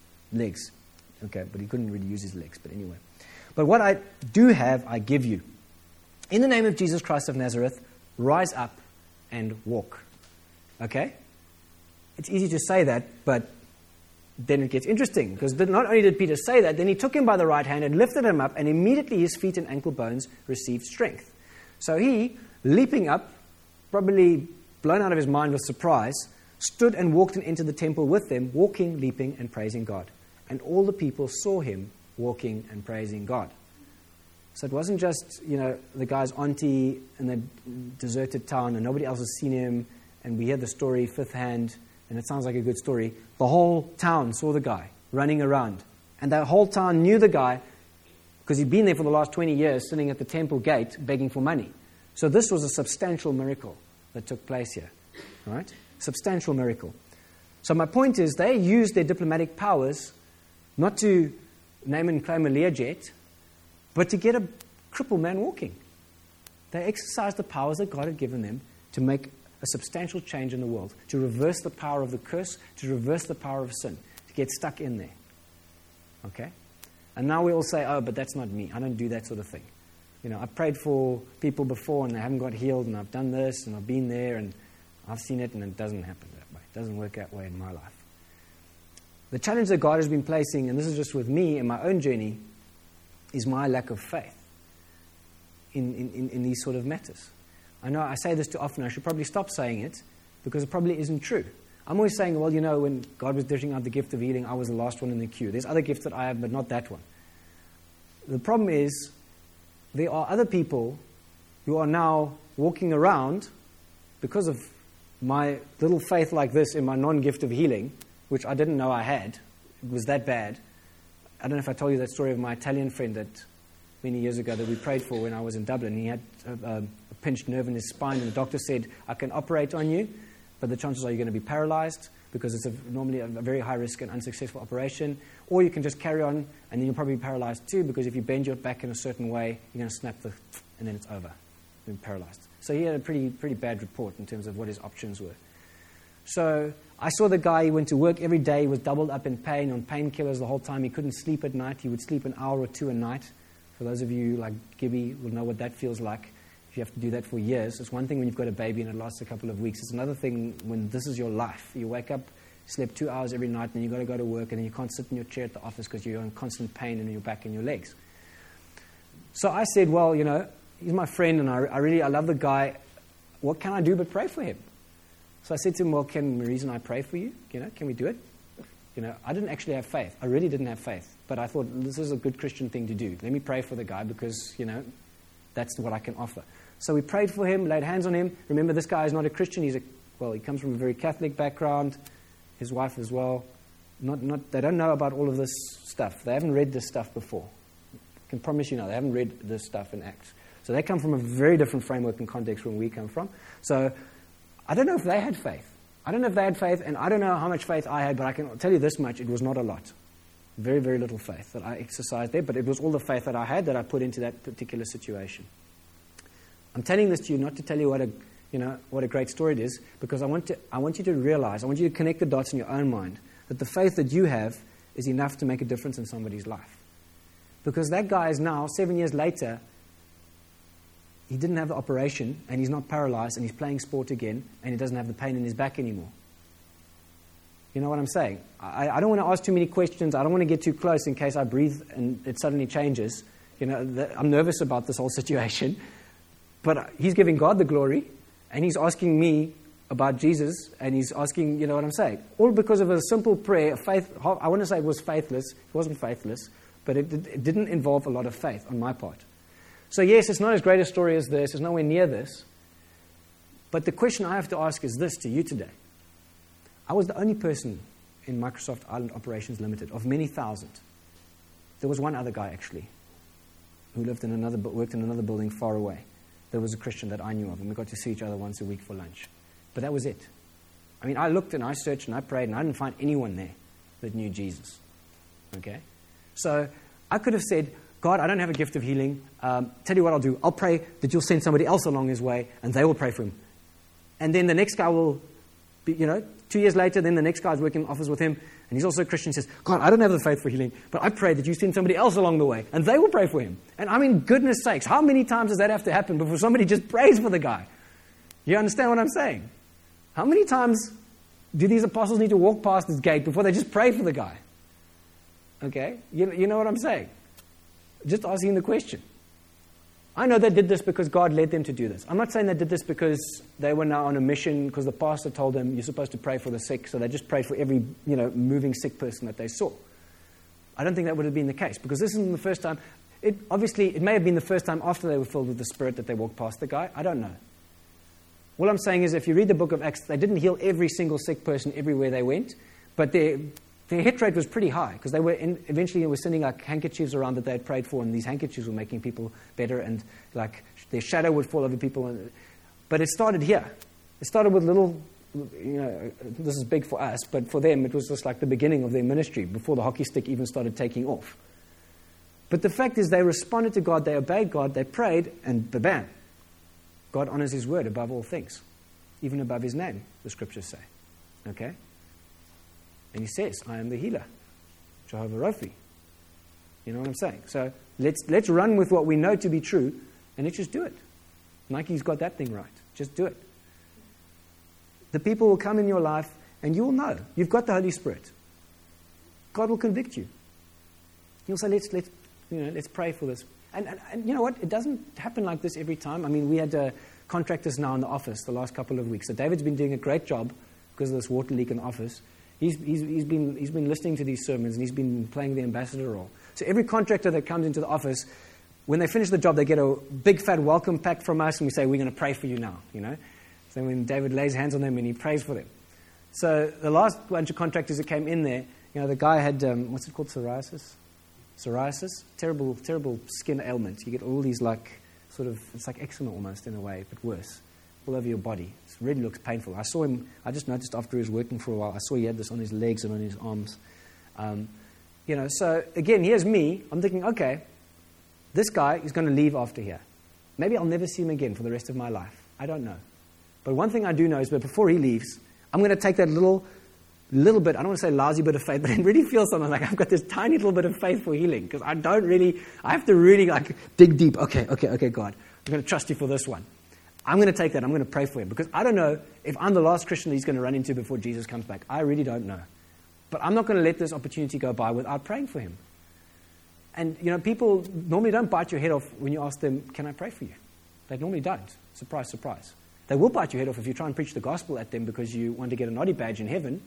legs. Okay, but he couldn't really use his legs. But anyway. But what I do have, I give you. In the name of Jesus Christ of Nazareth, rise up and walk. Okay? It's easy to say that, but then it gets interesting, because not only did Peter say that, then he took him by the right hand and lifted him up, and immediately his feet and ankle bones received strength. So he, leaping up, probably blown out of his mind with surprise, stood and walked and entered the temple with them, walking, leaping, and praising God. And all the people saw him walking and praising God. So it wasn't just, you know, the guy's auntie in the deserted town and nobody else has seen him, and we hear the story fifth hand, and it sounds like a good story. The whole town saw the guy running around. And the whole town knew the guy because he'd been there for the last twenty years sitting at the temple gate begging for money. So this was a substantial miracle that took place here. All right? Substantial miracle. So my point is they used their diplomatic powers not to name and claim a Learjet, but to get a crippled man walking. They exercised the powers that God had given them to make a substantial change in the world, to reverse the power of the curse, to reverse the power of sin, to get stuck in there. Okay? And now we all say, oh, but that's not me. I don't do that sort of thing. You know, I've prayed for people before and they haven't got healed, and I've done this and I've been there and I've seen it, and it doesn't happen that way. It doesn't work that way in my life. The challenge that God has been placing, and this is just with me in my own journey, is my lack of faith in, in, in these sort of matters. I know I say this too often. I should probably stop saying it because it probably isn't true. I'm always saying, well, you know, when God was dishing out the gift of healing, I was the last one in the queue. There's other gifts that I have, but not that one. The problem is there are other people who are now walking around because of my little faith like this in my non-gift of healing, which I didn't know I had. It was that bad. I don't know if I told you that story of my Italian friend that many years ago that we prayed for when I was in Dublin. He had a, a pinched nerve in his spine, and the doctor said, I can operate on you, but the chances are you're going to be paralyzed because it's a, normally a, a very high risk and unsuccessful operation, or you can just carry on and then you'll probably be paralyzed too, because if you bend your back in a certain way, you're going to snap the, and then it's over. You're paralyzed. So he had a pretty pretty bad report in terms of what his options were. So I saw the guy, he went to work every day, he was doubled up in pain, on painkillers the whole time. He couldn't sleep at night. He would sleep an hour or two a night. For those of you like Gibby will know what that feels like. If you have to do that for years, it's one thing when you've got a baby and it lasts a couple of weeks. It's another thing when this is your life. You wake up, sleep two hours every night, and then you've got to go to work, and then you can't sit in your chair at the office because you're in constant pain in your back and your legs. So I said, well, you know, he's my friend, and I, I really, I love the guy. What can I do but pray for him? So I said to him, well, can the reason I pray for you, you know, can we do it? You know, I didn't actually have faith. I really didn't have faith. But I thought, this is a good Christian thing to do. Let me pray for the guy because, you know, that's what I can offer. So we prayed for him, laid hands on him. Remember, this guy is not a Christian. He's a, well, he comes from a very Catholic background. His wife as well. Not, not, they don't know about all of this stuff. They haven't read this stuff before. I can promise you now, they haven't read this stuff in Acts. So they come from a very different framework and context from where we come from. So I don't know if they had faith. I don't know if they had faith, and I don't know how much faith I had, but I can tell you this much, it was not a lot. Very, very little faith that I exercised there, but it was all the faith that I had that I put into that particular situation. I'm telling this to you not to tell you what a, you know, what a great story it is, because I want to, I want you to realize, I want you to connect the dots in your own mind, that the faith that you have is enough to make a difference in somebody's life. Because that guy is now, seven years later, he didn't have the operation, and he's not paralyzed, and he's playing sport again, and he doesn't have the pain in his back anymore. You know what I'm saying? I, I don't want to ask too many questions. I don't want to get too close in case I breathe and it suddenly changes. You know, the, I'm nervous about this whole situation. But he's giving God the glory, and he's asking me about Jesus, and he's asking, you know what I'm saying? All because of a simple prayer, faith. I want to say it was faithless. It wasn't faithless, but it, it didn't involve a lot of faith on my part. So yes, it's not as great a story as this. It's nowhere near this. But the question I have to ask is this to you today. I was the only person in Microsoft Island Operations Limited, of many thousand. There was one other guy, actually, who lived in another, worked in another building far away. There was a Christian that I knew of, and we got to see each other once a week for lunch. But that was it. I mean, I looked and I searched and I prayed, and I didn't find anyone there that knew Jesus. Okay? So I could have said, God, I don't have a gift of healing. Um, tell you what I'll do. I'll pray that you'll send somebody else along his way, and they will pray for him. And then the next guy will be, you know, two years later, then the next guy's working in the office with him, and he's also a Christian, says, God, I don't have the faith for healing, but I pray that you send somebody else along the way, and they will pray for him. And I mean, goodness sakes, how many times does that have to happen before somebody just prays for the guy? You understand what I'm saying? How many times do these apostles need to walk past this gate before they just pray for the guy? Okay? You, you know what I'm saying? Just asking the question. I know they did this because God led them to do this. I'm not saying they did this because they were now on a mission because the pastor told them you're supposed to pray for the sick, so they just prayed for every, you know, moving sick person that they saw. I don't think that would have been the case because this isn't the first time. It, obviously, it may have been the first time after they were filled with the Spirit that they walked past the guy. I don't know. All I'm saying is if you read the book of Acts, they didn't heal every single sick person everywhere they went, but their, their hit rate was pretty high because they were in, eventually they were sending like handkerchiefs around that they had prayed for, and these handkerchiefs were making people better, and like their shadow would fall over people. And, but it started here. It started with little, you know, this is big for us, but for them it was just like the beginning of their ministry before the hockey stick even started taking off. But the fact is they responded to God, they obeyed God, they prayed, and bam, God honors his word above all things, even above his name, the scriptures say. Okay? And he says, I am the healer, Jehovah Raphi. You know what I'm saying? So let's let's run with what we know to be true, and let's just do it. Nike's got that thing right. Just do it. The people will come in your life, and you will know. You've got the Holy Spirit. God will convict you. He'll say, let's let's you know let's pray for this. And, and, and you know what? It doesn't happen like this every time. I mean, we had uh, contractors now in the office the last couple of weeks. So David's been doing a great job because of this water leak in the office. He's, he's, he's, been, he's been listening to these sermons, and he's been playing the ambassador role. So every contractor that comes into the office, when they finish the job, they get a big fat welcome pack from us, and we say, we're going to pray for you now. You know. So when David lays hands on them and he prays for them. So the last bunch of contractors that came in there, you know, the guy had, um, what's it called, psoriasis? Psoriasis, terrible, terrible skin ailment. You get all these like, sort of, it's like eczema almost in a way, but worse, all over your body. It really looks painful. I saw him, I just noticed after he was working for a while, I saw he had this on his legs and on his arms. Um, you know, so again, here's me. I'm thinking, okay, this guy is going to leave after here. Maybe I'll never see him again for the rest of my life. I don't know. But one thing I do know is that before he leaves, I'm going to take that little little bit, I don't want to say lousy bit of faith, but it really feels something like I've got this tiny little bit of faith for healing because I don't really, I have to really like dig deep. Okay, okay, okay, God, I'm going to trust you for this one. I'm going to take that. I'm going to pray for him because I don't know if I'm the last Christian he's going to run into before Jesus comes back. I really don't know. But I'm not going to let this opportunity go by without praying for him. And, you know, people normally don't bite your head off when you ask them, can I pray for you? They normally don't. Surprise, surprise. They will bite your head off if you try and preach the gospel at them because you want to get a naughty badge in heaven.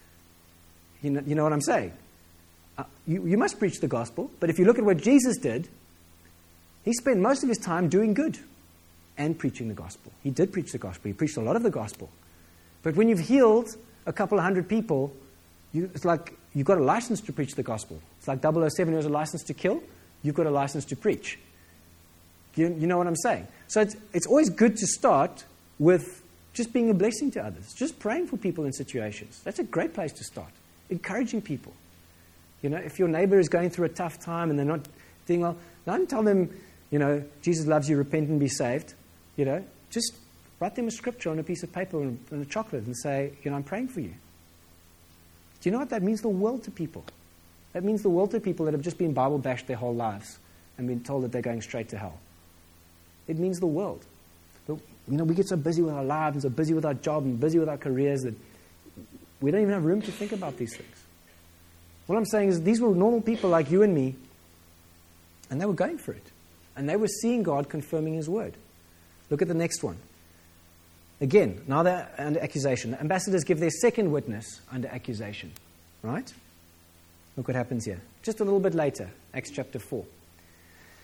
You know, you know what I'm saying? Uh, you, you must preach the gospel, but if you look at what Jesus did, he spent most of his time doing good and preaching the gospel. He did preach the gospel. He preached a lot of the gospel. But when you've healed a couple of hundred people, you, it's like you've got a license to preach the gospel. It's like double oh seven has a license to kill. You've got a license to preach. You, you know what I'm saying? So it's, it's always good to start with just being a blessing to others, just praying for people in situations. That's a great place to start. Encouraging people. You know, if your neighbor is going through a tough time and they're not doing well, don't tell them, you know, Jesus loves you, repent and be saved. You know, just write them a scripture on a piece of paper and, and a chocolate and say, you know, I'm praying for you. Do you know what that means? The world to people. That means the world to people that have just been Bible bashed their whole lives and been told that they're going straight to hell. It means the world. But, you know, we get so busy with our lives and so busy with our job and busy with our careers that we don't even have room to think about these things. What I'm saying is these were normal people like you and me, and they were going for it. And they were seeing God confirming his word. Look at the next one. Again, now they're under accusation. The ambassadors give their second witness under accusation. Right? Look what happens here. Just a little bit later, Acts chapter four.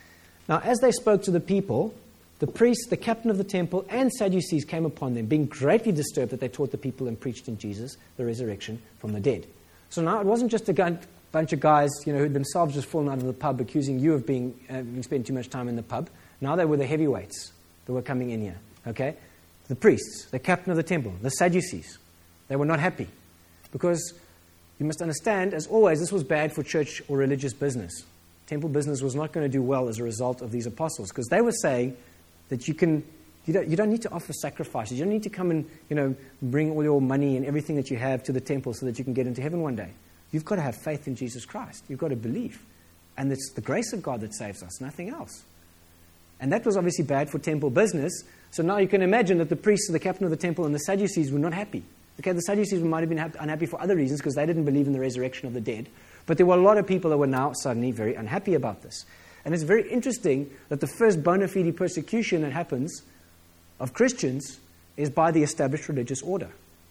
Now, as they spoke to the people, the priests, the captain of the temple, and Sadducees came upon them, being greatly disturbed that they taught the people and preached in Jesus the resurrection from the dead. So now it wasn't just a gun, bunch of guys, you know, who'd themselves just fallen out of the pub, accusing you of being uh, spending too much time in the pub. Now they were the heavyweights that were coming in here. Okay, the priests, the captain of the temple, the Sadducees. They were not happy because you must understand, as always, this was bad for church or religious business. Temple business was not going to do well as a result of these apostles, because they were saying that you can, you don't, you don't need to offer sacrifices. You don't need to come and, you know, bring all your money and everything that you have to the temple so that you can get into heaven one day. You've got to have faith in Jesus Christ. You've got to believe. And it's the grace of God that saves us, nothing else. And that was obviously bad for temple business. So now you can imagine that the priests, the captain of the temple, and the Sadducees were not happy. Okay, the Sadducees might have been unhappy for other reasons because they didn't believe in the resurrection of the dead. But there were a lot of people that were now suddenly very unhappy about this. And it's very interesting that the first bona fide persecution that happens of Christians is by the established religious order.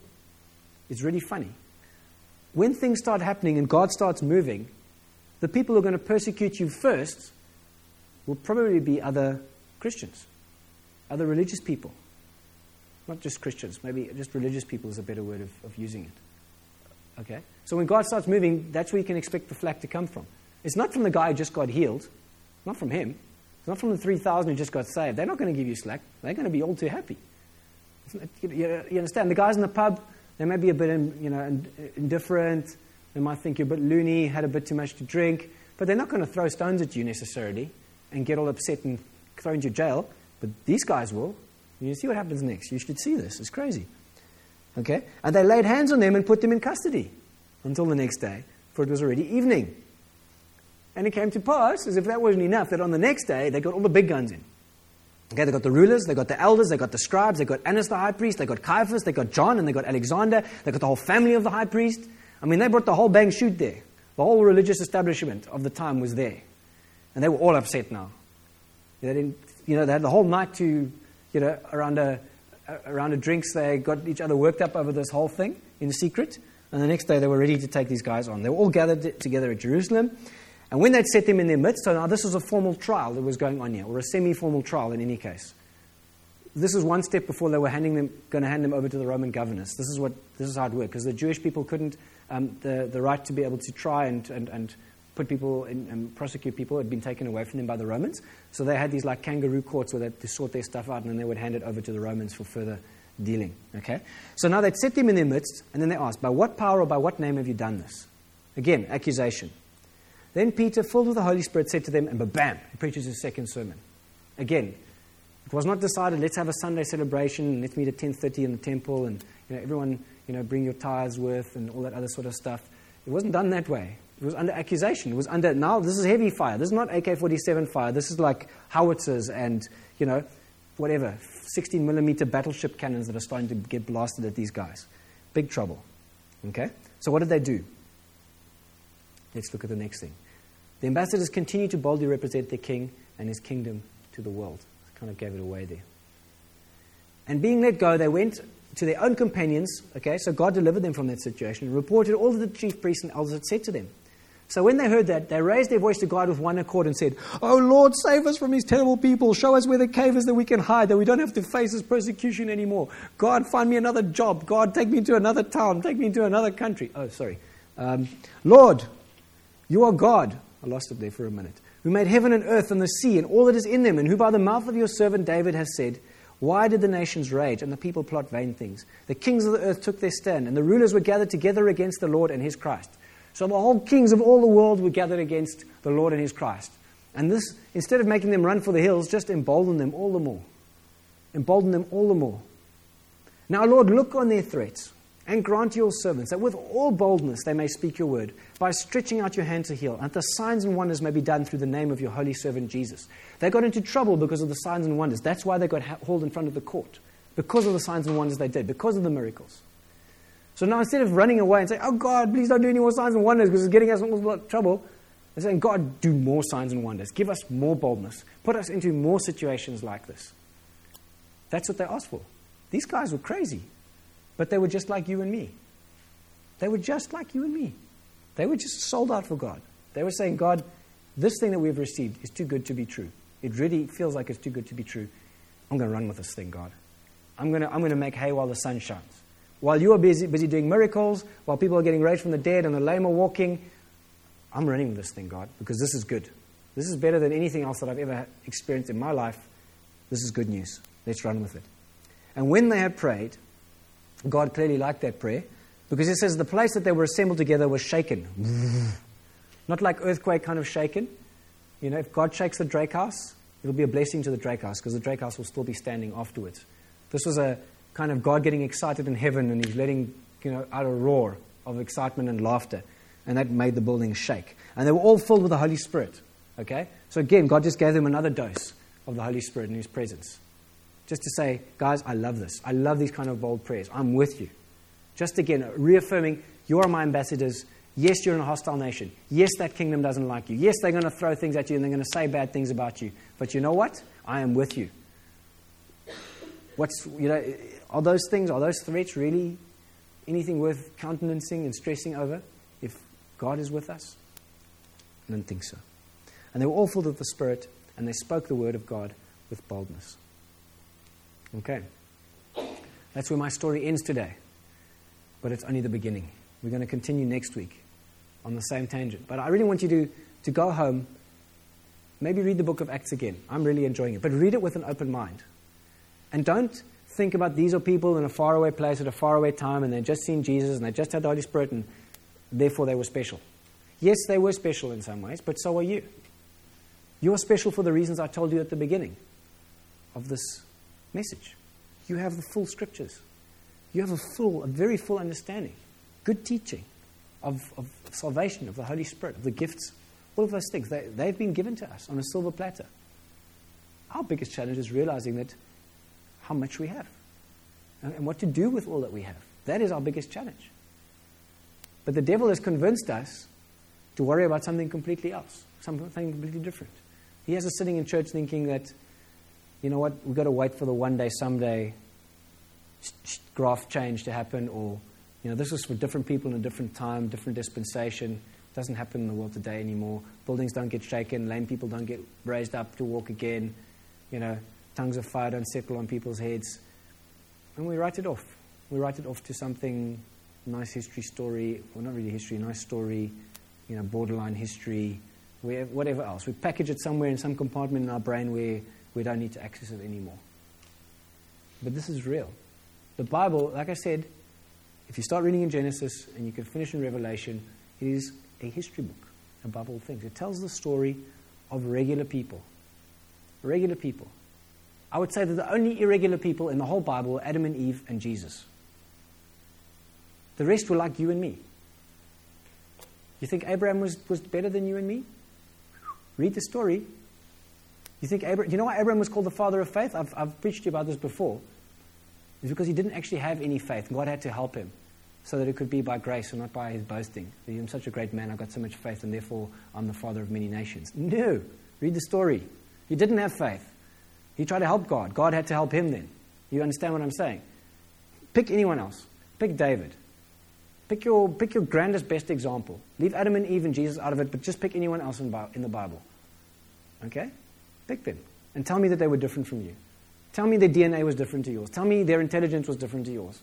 It's really funny. When things start happening and God starts moving, the people who are going to persecute you first will probably be other Christians, other religious people. Not just Christians, maybe just religious people is a better word of, of using it. Okay? So when God starts moving, that's where you can expect the flak to come from. It's not from the guy who just got healed. Not from him. It's not from the three thousand who just got saved. They're not going to give you slack. They're going to be all too happy. Not, you, you understand? The guys in the pub, they may be a bit you know, indifferent. They might think you're a bit loony, had a bit too much to drink. But they're not going to throw stones at you necessarily and get all upset and throw into jail. But these guys will. You see what happens next. You should see this. It's crazy. Okay? And they laid hands on them and put them in custody until the next day, for it was already evening. And it came to pass, as if that wasn't enough, that on the next day, they got all the big guns in. Okay, they got the rulers, they got the elders, they got the scribes, they got Annas the high priest, they got Caiaphas, they got John, and they got Alexander, they got the whole family of the high priest. I mean, they brought the whole bang shoot there. The whole religious establishment of the time was there. And they were all upset now. They didn't, you know, they had the whole night to, you know, around a, around a drinks, they got each other worked up over this whole thing in secret. And the next day, they were ready to take these guys on. They were all gathered together at Jerusalem. And when they'd set them in their midst, so now this was a formal trial that was going on here, or a semi-formal trial in any case. This was one step before they were handing them, going to hand them over to the Roman governors. This is what this is how it worked, because the Jewish people couldn't, um, the, the right to be able to try and, and, and put people in, and prosecute people had been taken away from them by the Romans. So they had these like kangaroo courts where they had to sort their stuff out, and then they would hand it over to the Romans for further dealing. Okay? So now they'd set them in their midst, and then they asked, by what power or by what name have you done this? Again, accusation. Then Peter, filled with the Holy Spirit, said to them, and bam, he preaches his second sermon. Again, it was not decided, let's have a Sunday celebration, let's meet at ten thirty in the temple, and you know, everyone, you know, bring your tithes worth and all that other sort of stuff. It wasn't done that way. It was under accusation. It was under, now this is heavy fire. This is not A K forty-seven fire. This is like howitzers and, you know, whatever, sixteen millimeter battleship cannons that are starting to get blasted at these guys. Big trouble. Okay? So what did they do? Let's look at the next thing. The ambassadors continued to boldly represent their king and his kingdom to the world. I kind of gave it away there. And being let go, they went to their own companions. Okay, so God delivered them from that situation and reported all that the chief priests and elders had said to them. So when they heard that, they raised their voice to God with one accord and said, "Oh Lord, save us from these terrible people. Show us where the cave is that we can hide, that we don't have to face this persecution anymore. God, find me another job. God, take me to another town. Take me to another country." Oh, sorry. Um, Lord, you are God. I lost it there for a minute. "Who made heaven and earth and the sea and all that is in them, and who by the mouth of your servant David has said, why did the nations rage and the people plot vain things? The kings of the earth took their stand, and the rulers were gathered together against the Lord and his Christ." So the whole kings of all the world were gathered against the Lord and his Christ. And this, instead of making them run for the hills, just emboldened them all the more. Emboldened them all the more. "Now, Lord, look on their threats, and grant your servants that with all boldness they may speak your word, by stretching out your hand to heal, and that the signs and wonders may be done through the name of your holy servant Jesus." They got into trouble because of the signs and wonders. That's why they got hauled in front of the court. Because of the signs and wonders they did. Because of the miracles. So now instead of running away and saying, "Oh God, please don't do any more signs and wonders because it's getting us in all the trouble," they're saying, "God, do more signs and wonders. Give us more boldness. Put us into more situations like this." That's what they asked for. These guys were crazy. But they were just like you and me. They were just like you and me. They were just sold out for God. They were saying, "God, this thing that we've received is too good to be true. It really feels like it's too good to be true. I'm going to run with this thing, God. I'm going to I'm going to make hay while the sun shines. While you are busy, busy doing miracles, while people are getting raised from the dead and the lame are walking, I'm running with this thing, God, because this is good. This is better than anything else that I've ever experienced in my life. This is good news. Let's run with it. And when they had prayed, God clearly liked that prayer, because it says the place that they were assembled together was shaken. Not like earthquake kind of shaken. You know, if God shakes the Drake House, it'll be a blessing to the Drake House, because the Drake House will still be standing afterwards. This was a kind of God getting excited in heaven, and he's letting, you know, out a roar of excitement and laughter. And that made the building shake. And they were all filled with the Holy Spirit. Okay? So again, God just gave them another dose of the Holy Spirit in his presence. Just to say, guys, I love this. I love these kind of bold prayers. I'm with you. Just again, reaffirming, you are my ambassadors. Yes, you're in a hostile nation. Yes, that kingdom doesn't like you. Yes, they're going to throw things at you and they're going to say bad things about you. But you know what? I am with you. What's, you know, are those things, are those threats really anything worth countenancing and stressing over if God is with us? I don't think so. And they were all filled with the Spirit, and they spoke the word of God with boldness. Okay. That's where my story ends today. But it's only the beginning. We're going to continue next week on the same tangent. But I really want you to, to go home, maybe read the book of Acts again. I'm really enjoying it. But read it with an open mind. And don't think about these are people in a faraway place at a faraway time, and they've just seen Jesus, and they just had the Holy Spirit, and therefore they were special. Yes, they were special in some ways, but so are you. You are special for the reasons I told you at the beginning of this message. You have the full scriptures. You have a full, a very full understanding, good teaching of, of salvation, of the Holy Spirit, of the gifts, all of those things. They, they've been given to us on a silver platter. Our biggest challenge is realizing that how much we have and, and what to do with all that we have. That is our biggest challenge. But the devil has convinced us to worry about something completely else, something completely different. He has us sitting in church thinking that, you know what, we've got to wait for the one day, someday graph change to happen, or, you know, this is for different people in a different time, different dispensation. It doesn't happen in the world today anymore. Buildings don't get shaken. Lame people don't get raised up to walk again. You know, tongues of fire don't settle on people's heads. And we write it off. We write it off to something, nice history story, well, not really history, nice story, you know, borderline history, whatever else. We package it somewhere in some compartment in our brain where we don't need to access it anymore. But this is real. The Bible, like I said, if you start reading in Genesis and you can finish in Revelation, it is a history book above all things. It tells the story of regular people. Regular people. I would say that the only irregular people in the whole Bible were Adam and Eve and Jesus. The rest were like you and me. You think Abraham was, was better than you and me? Read the story. You think Abraham, you know why Abraham was called the father of faith? I've, I've preached to you about this before. It's because he didn't actually have any faith. God had to help him so that it could be by grace and not by his boasting. I'm such a great man, I've got so much faith, and therefore I'm the father of many nations. No. Read the story. He didn't have faith. He tried to help God. God had to help him then. You understand what I'm saying? Pick anyone else. Pick David. Pick your, pick your grandest, best example. Leave Adam and Eve and Jesus out of it, but just pick anyone else in, in the Bible. Okay? Pick them. And tell me that they were different from you. Tell me their D N A was different to yours. Tell me their intelligence was different to yours.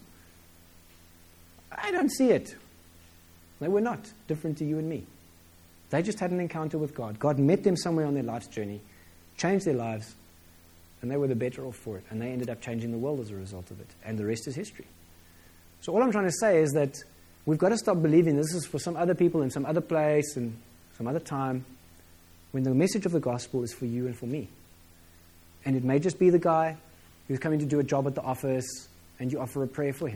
I don't see it. They were not different to you and me. They just had an encounter with God. God met them somewhere on their life's journey, changed their lives, and they were the better off for it. And they ended up changing the world as a result of it. And the rest is history. So all I'm trying to say is that we've got to stop believing this is for some other people in some other place and some other time, when the message of the gospel is for you and for me. And it may just be the guy who's coming to do a job at the office and you offer a prayer for him.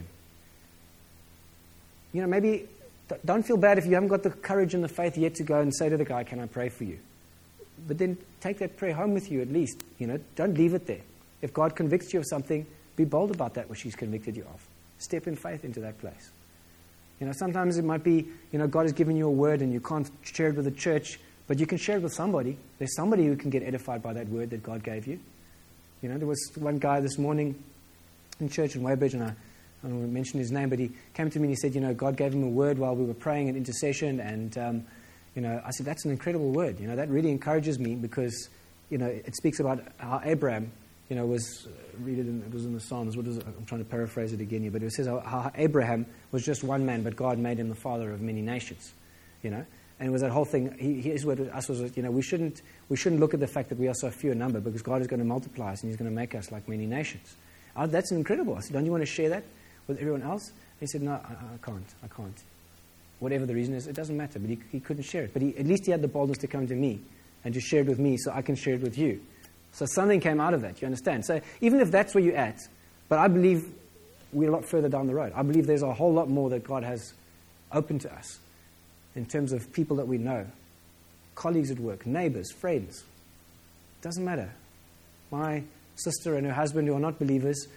You know, maybe don't feel bad if you haven't got the courage and the faith yet to go and say to the guy, can I pray for you? But then take that prayer home with you at least. You know, don't leave it there. If God convicts you of something, be bold about that which he's convicted you of. Step in faith into that place. You know, sometimes it might be, you know, God has given you a word and you can't share it with the church, but you can share it with somebody. There's somebody who can get edified by that word that God gave you. You know, there was one guy this morning in church in Weybridge, and I, I don't want to mention his name, but he came to me and he said, you know, God gave him a word while we were praying in intercession, and, um, you know, I said, that's an incredible word. You know, that really encourages me because you know, it speaks about how Abraham, you know, was, uh, read it, in, it was in the Psalms, what is it? I'm trying to paraphrase it again here, but it says how, how Abraham was just one man, but God made him the father of many nations, you know. And it was that whole thing, he, his word to us was, you know, we shouldn't, we shouldn't look at the fact that we are so few in number, because God is going to multiply us and he's going to make us like many nations. Oh, that's incredible. I said, don't you want to share that with everyone else? And he said, no, I, I can't, I can't. Whatever the reason is, it doesn't matter, but he, he couldn't share it. But he, at least he had the boldness to come to me and to share it with me so I can share it with you. So something came out of that, you understand? So even if that's where you're at, but I believe we're a lot further down the road. I believe there's a whole lot more that God has open to us in terms of people that we know, colleagues at work, neighbors, friends. Doesn't matter. My sister and her husband, who are not believers,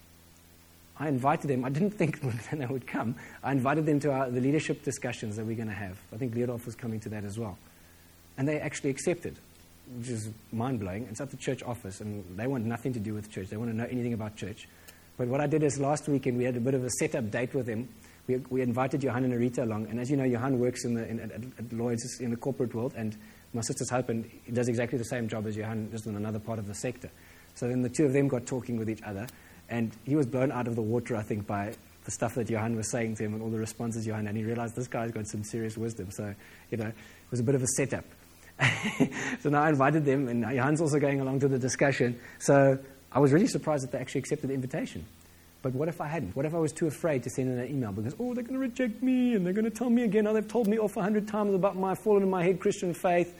I invited them. I didn't think they would come. I invited them to our, the leadership discussions that we're going to have. I think Leodolf was coming to that as well. And they actually accepted, which is mind-blowing. It's at the church office, and they want nothing to do with church. They want to know anything about church. But what I did is last weekend we had a bit of a set-up date with them. We, we invited Johan and Arita along, and as you know, Johan works in the, in, at, at Lloyd's in the corporate world, and my sister's husband does exactly the same job as Johan, just in another part of the sector. So then the two of them got talking with each other, and he was blown out of the water, I think, by the stuff that Johan was saying to him and all the responses Johan had. And he realized this guy's got some serious wisdom. So, you know, it was a bit of a setup. So now I invited them, and Johan's also going along to the discussion. So I was really surprised that they actually accepted the invitation. But what if I hadn't? What if I was too afraid to send in an email because, oh, they're going to reject me, and they're going to tell me again, oh, they've told me off a hundred times about my fallen in my head Christian faith.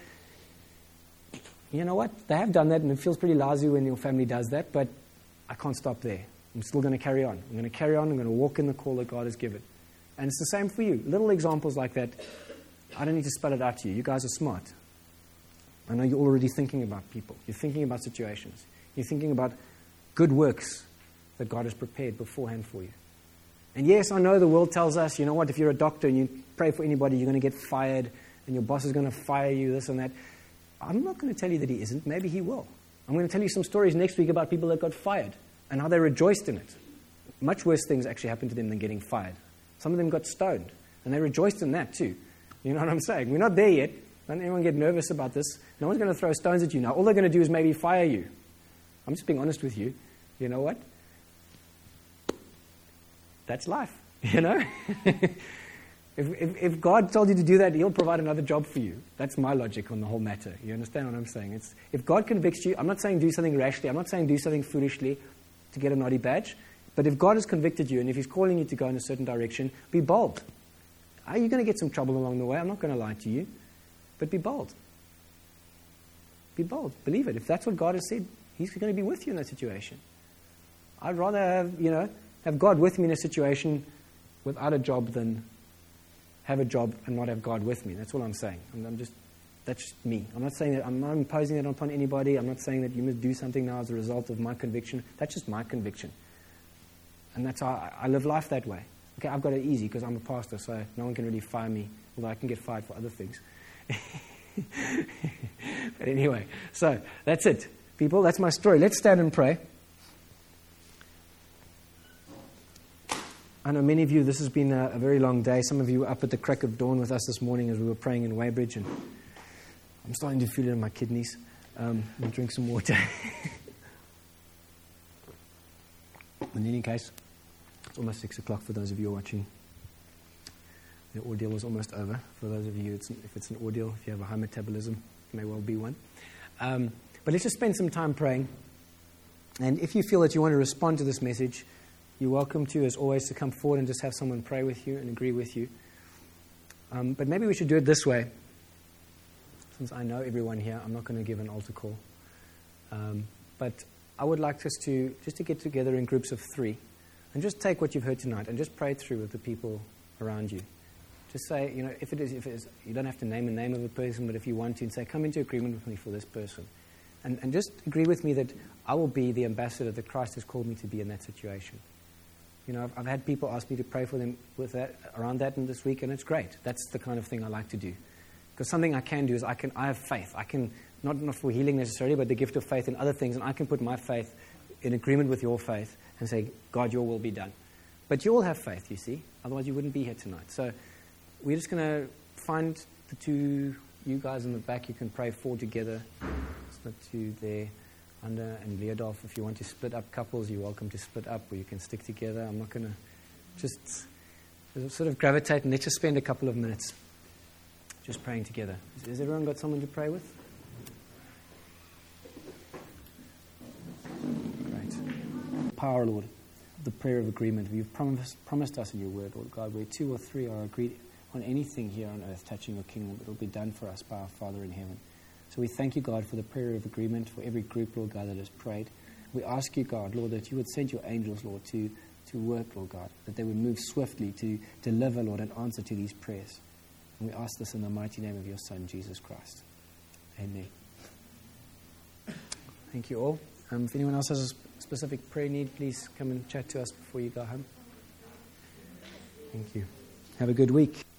You know what? They have done that, and it feels pretty lousy when your family does that, but I can't stop there. I'm still going to carry on. I'm going to carry on. I'm going to walk in the call that God has given. And it's the same for you. Little examples like that, I don't need to spell it out to you. You guys are smart. I know you're already thinking about people. You're thinking about situations. You're thinking about good works that God has prepared beforehand for you. And yes, I know the world tells us, you know what, if you're a doctor and you pray for anybody, you're going to get fired, and your boss is going to fire you, this and that. I'm not going to tell you that he isn't. Maybe he will. I'm going to tell you some stories next week about people that got fired and how they rejoiced in it. Much worse things actually happened to them than getting fired. Some of them got stoned, and they rejoiced in that too. You know what I'm saying? We're not there yet. Don't anyone get nervous about this. No one's going to throw stones at you now. All they're going to do is maybe fire you. I'm just being honest with you. You know what? That's life, you know? if, if, if God told you to do that, he'll provide another job for you. That's my logic on the whole matter. You understand what I'm saying? It's, if God convicts you, I'm not saying do something rashly. I'm not saying do something foolishly to get a naughty badge. But if God has convicted you and if he's calling you to go in a certain direction, be bold. Are you going to get some trouble along the way? I'm not going to lie to you. But be bold. Be bold. Believe it. If that's what God has said, he's going to be with you in that situation. I'd rather have, you know, have God with me in a situation without a job than have a job and not have God with me. That's all I'm saying. I'm, I'm just, that's just me. I'm not saying that, I'm not imposing that upon anybody. I'm not saying that you must do something now as a result of my conviction. That's just my conviction. And that's how I, I live life that way. Okay, I've got it easy because I'm a pastor, so no one can really fire me, although I can get fired for other things. But anyway, so that's it. People, that's my story. Let's stand and pray. I know many of you, this has been a, a very long day. Some of you were up at the crack of dawn with us this morning as we were praying in Weybridge, and I'm starting to feel it in my kidneys. Um, I'll drink some water. In any case, it's almost six o'clock for those of you watching. The ordeal is almost over. For those of you, it's, if it's an ordeal, if you have a high metabolism, it may well be one. Um, but let's just spend some time praying. And if you feel that you want to respond to this message, you're welcome to, as always, to come forward and just have someone pray with you and agree with you. Um, but maybe we should do it this way. Since I know everyone here, I'm not going to give an altar call. Um, but I would like us to just to get together in groups of three and just take what you've heard tonight and just pray through with the people around you. Just say, you know, if it is, if it is, you don't have to name the name of a person, but if you want to, and say, come into agreement with me for this person. And, and just agree with me that I will be the ambassador that Christ has called me to be in that situation. You know, I've, I've had people ask me to pray for them with that, around that in this week, and it's great. That's the kind of thing I like to do. Because something I can do is I can, I have faith. I can, not, not for healing necessarily, but the gift of faith in other things, and I can put my faith in agreement with your faith and say, God, your will be done. But you all have faith, you see. Otherwise you wouldn't be here tonight. So we're just going to find the two, you guys in the back, you can pray for together. split to there under, and Leodolf, if you want to split up couples, you're welcome to split up, or you can stick together. I'm not going to just sort of gravitate, and let's just spend a couple of minutes just praying together. Has everyone got someone to pray with? Great. Power, Lord, the prayer of agreement. You've promised, promised us in your word, Lord God, where two or three are agreed on anything here on earth touching your kingdom, it will be done for us by our Father in heaven. So we thank you, God, for the prayer of agreement for every group, Lord God, that has prayed. We ask you, God, Lord, that you would send your angels, Lord, to, to work, Lord God, that they would move swiftly to deliver, Lord, an answer to these prayers. And we ask this in the mighty name of your Son, Jesus Christ. Amen. Thank you all. Um, if anyone else has a specific prayer need, please come and chat to us before you go home. Thank you. Have a good week.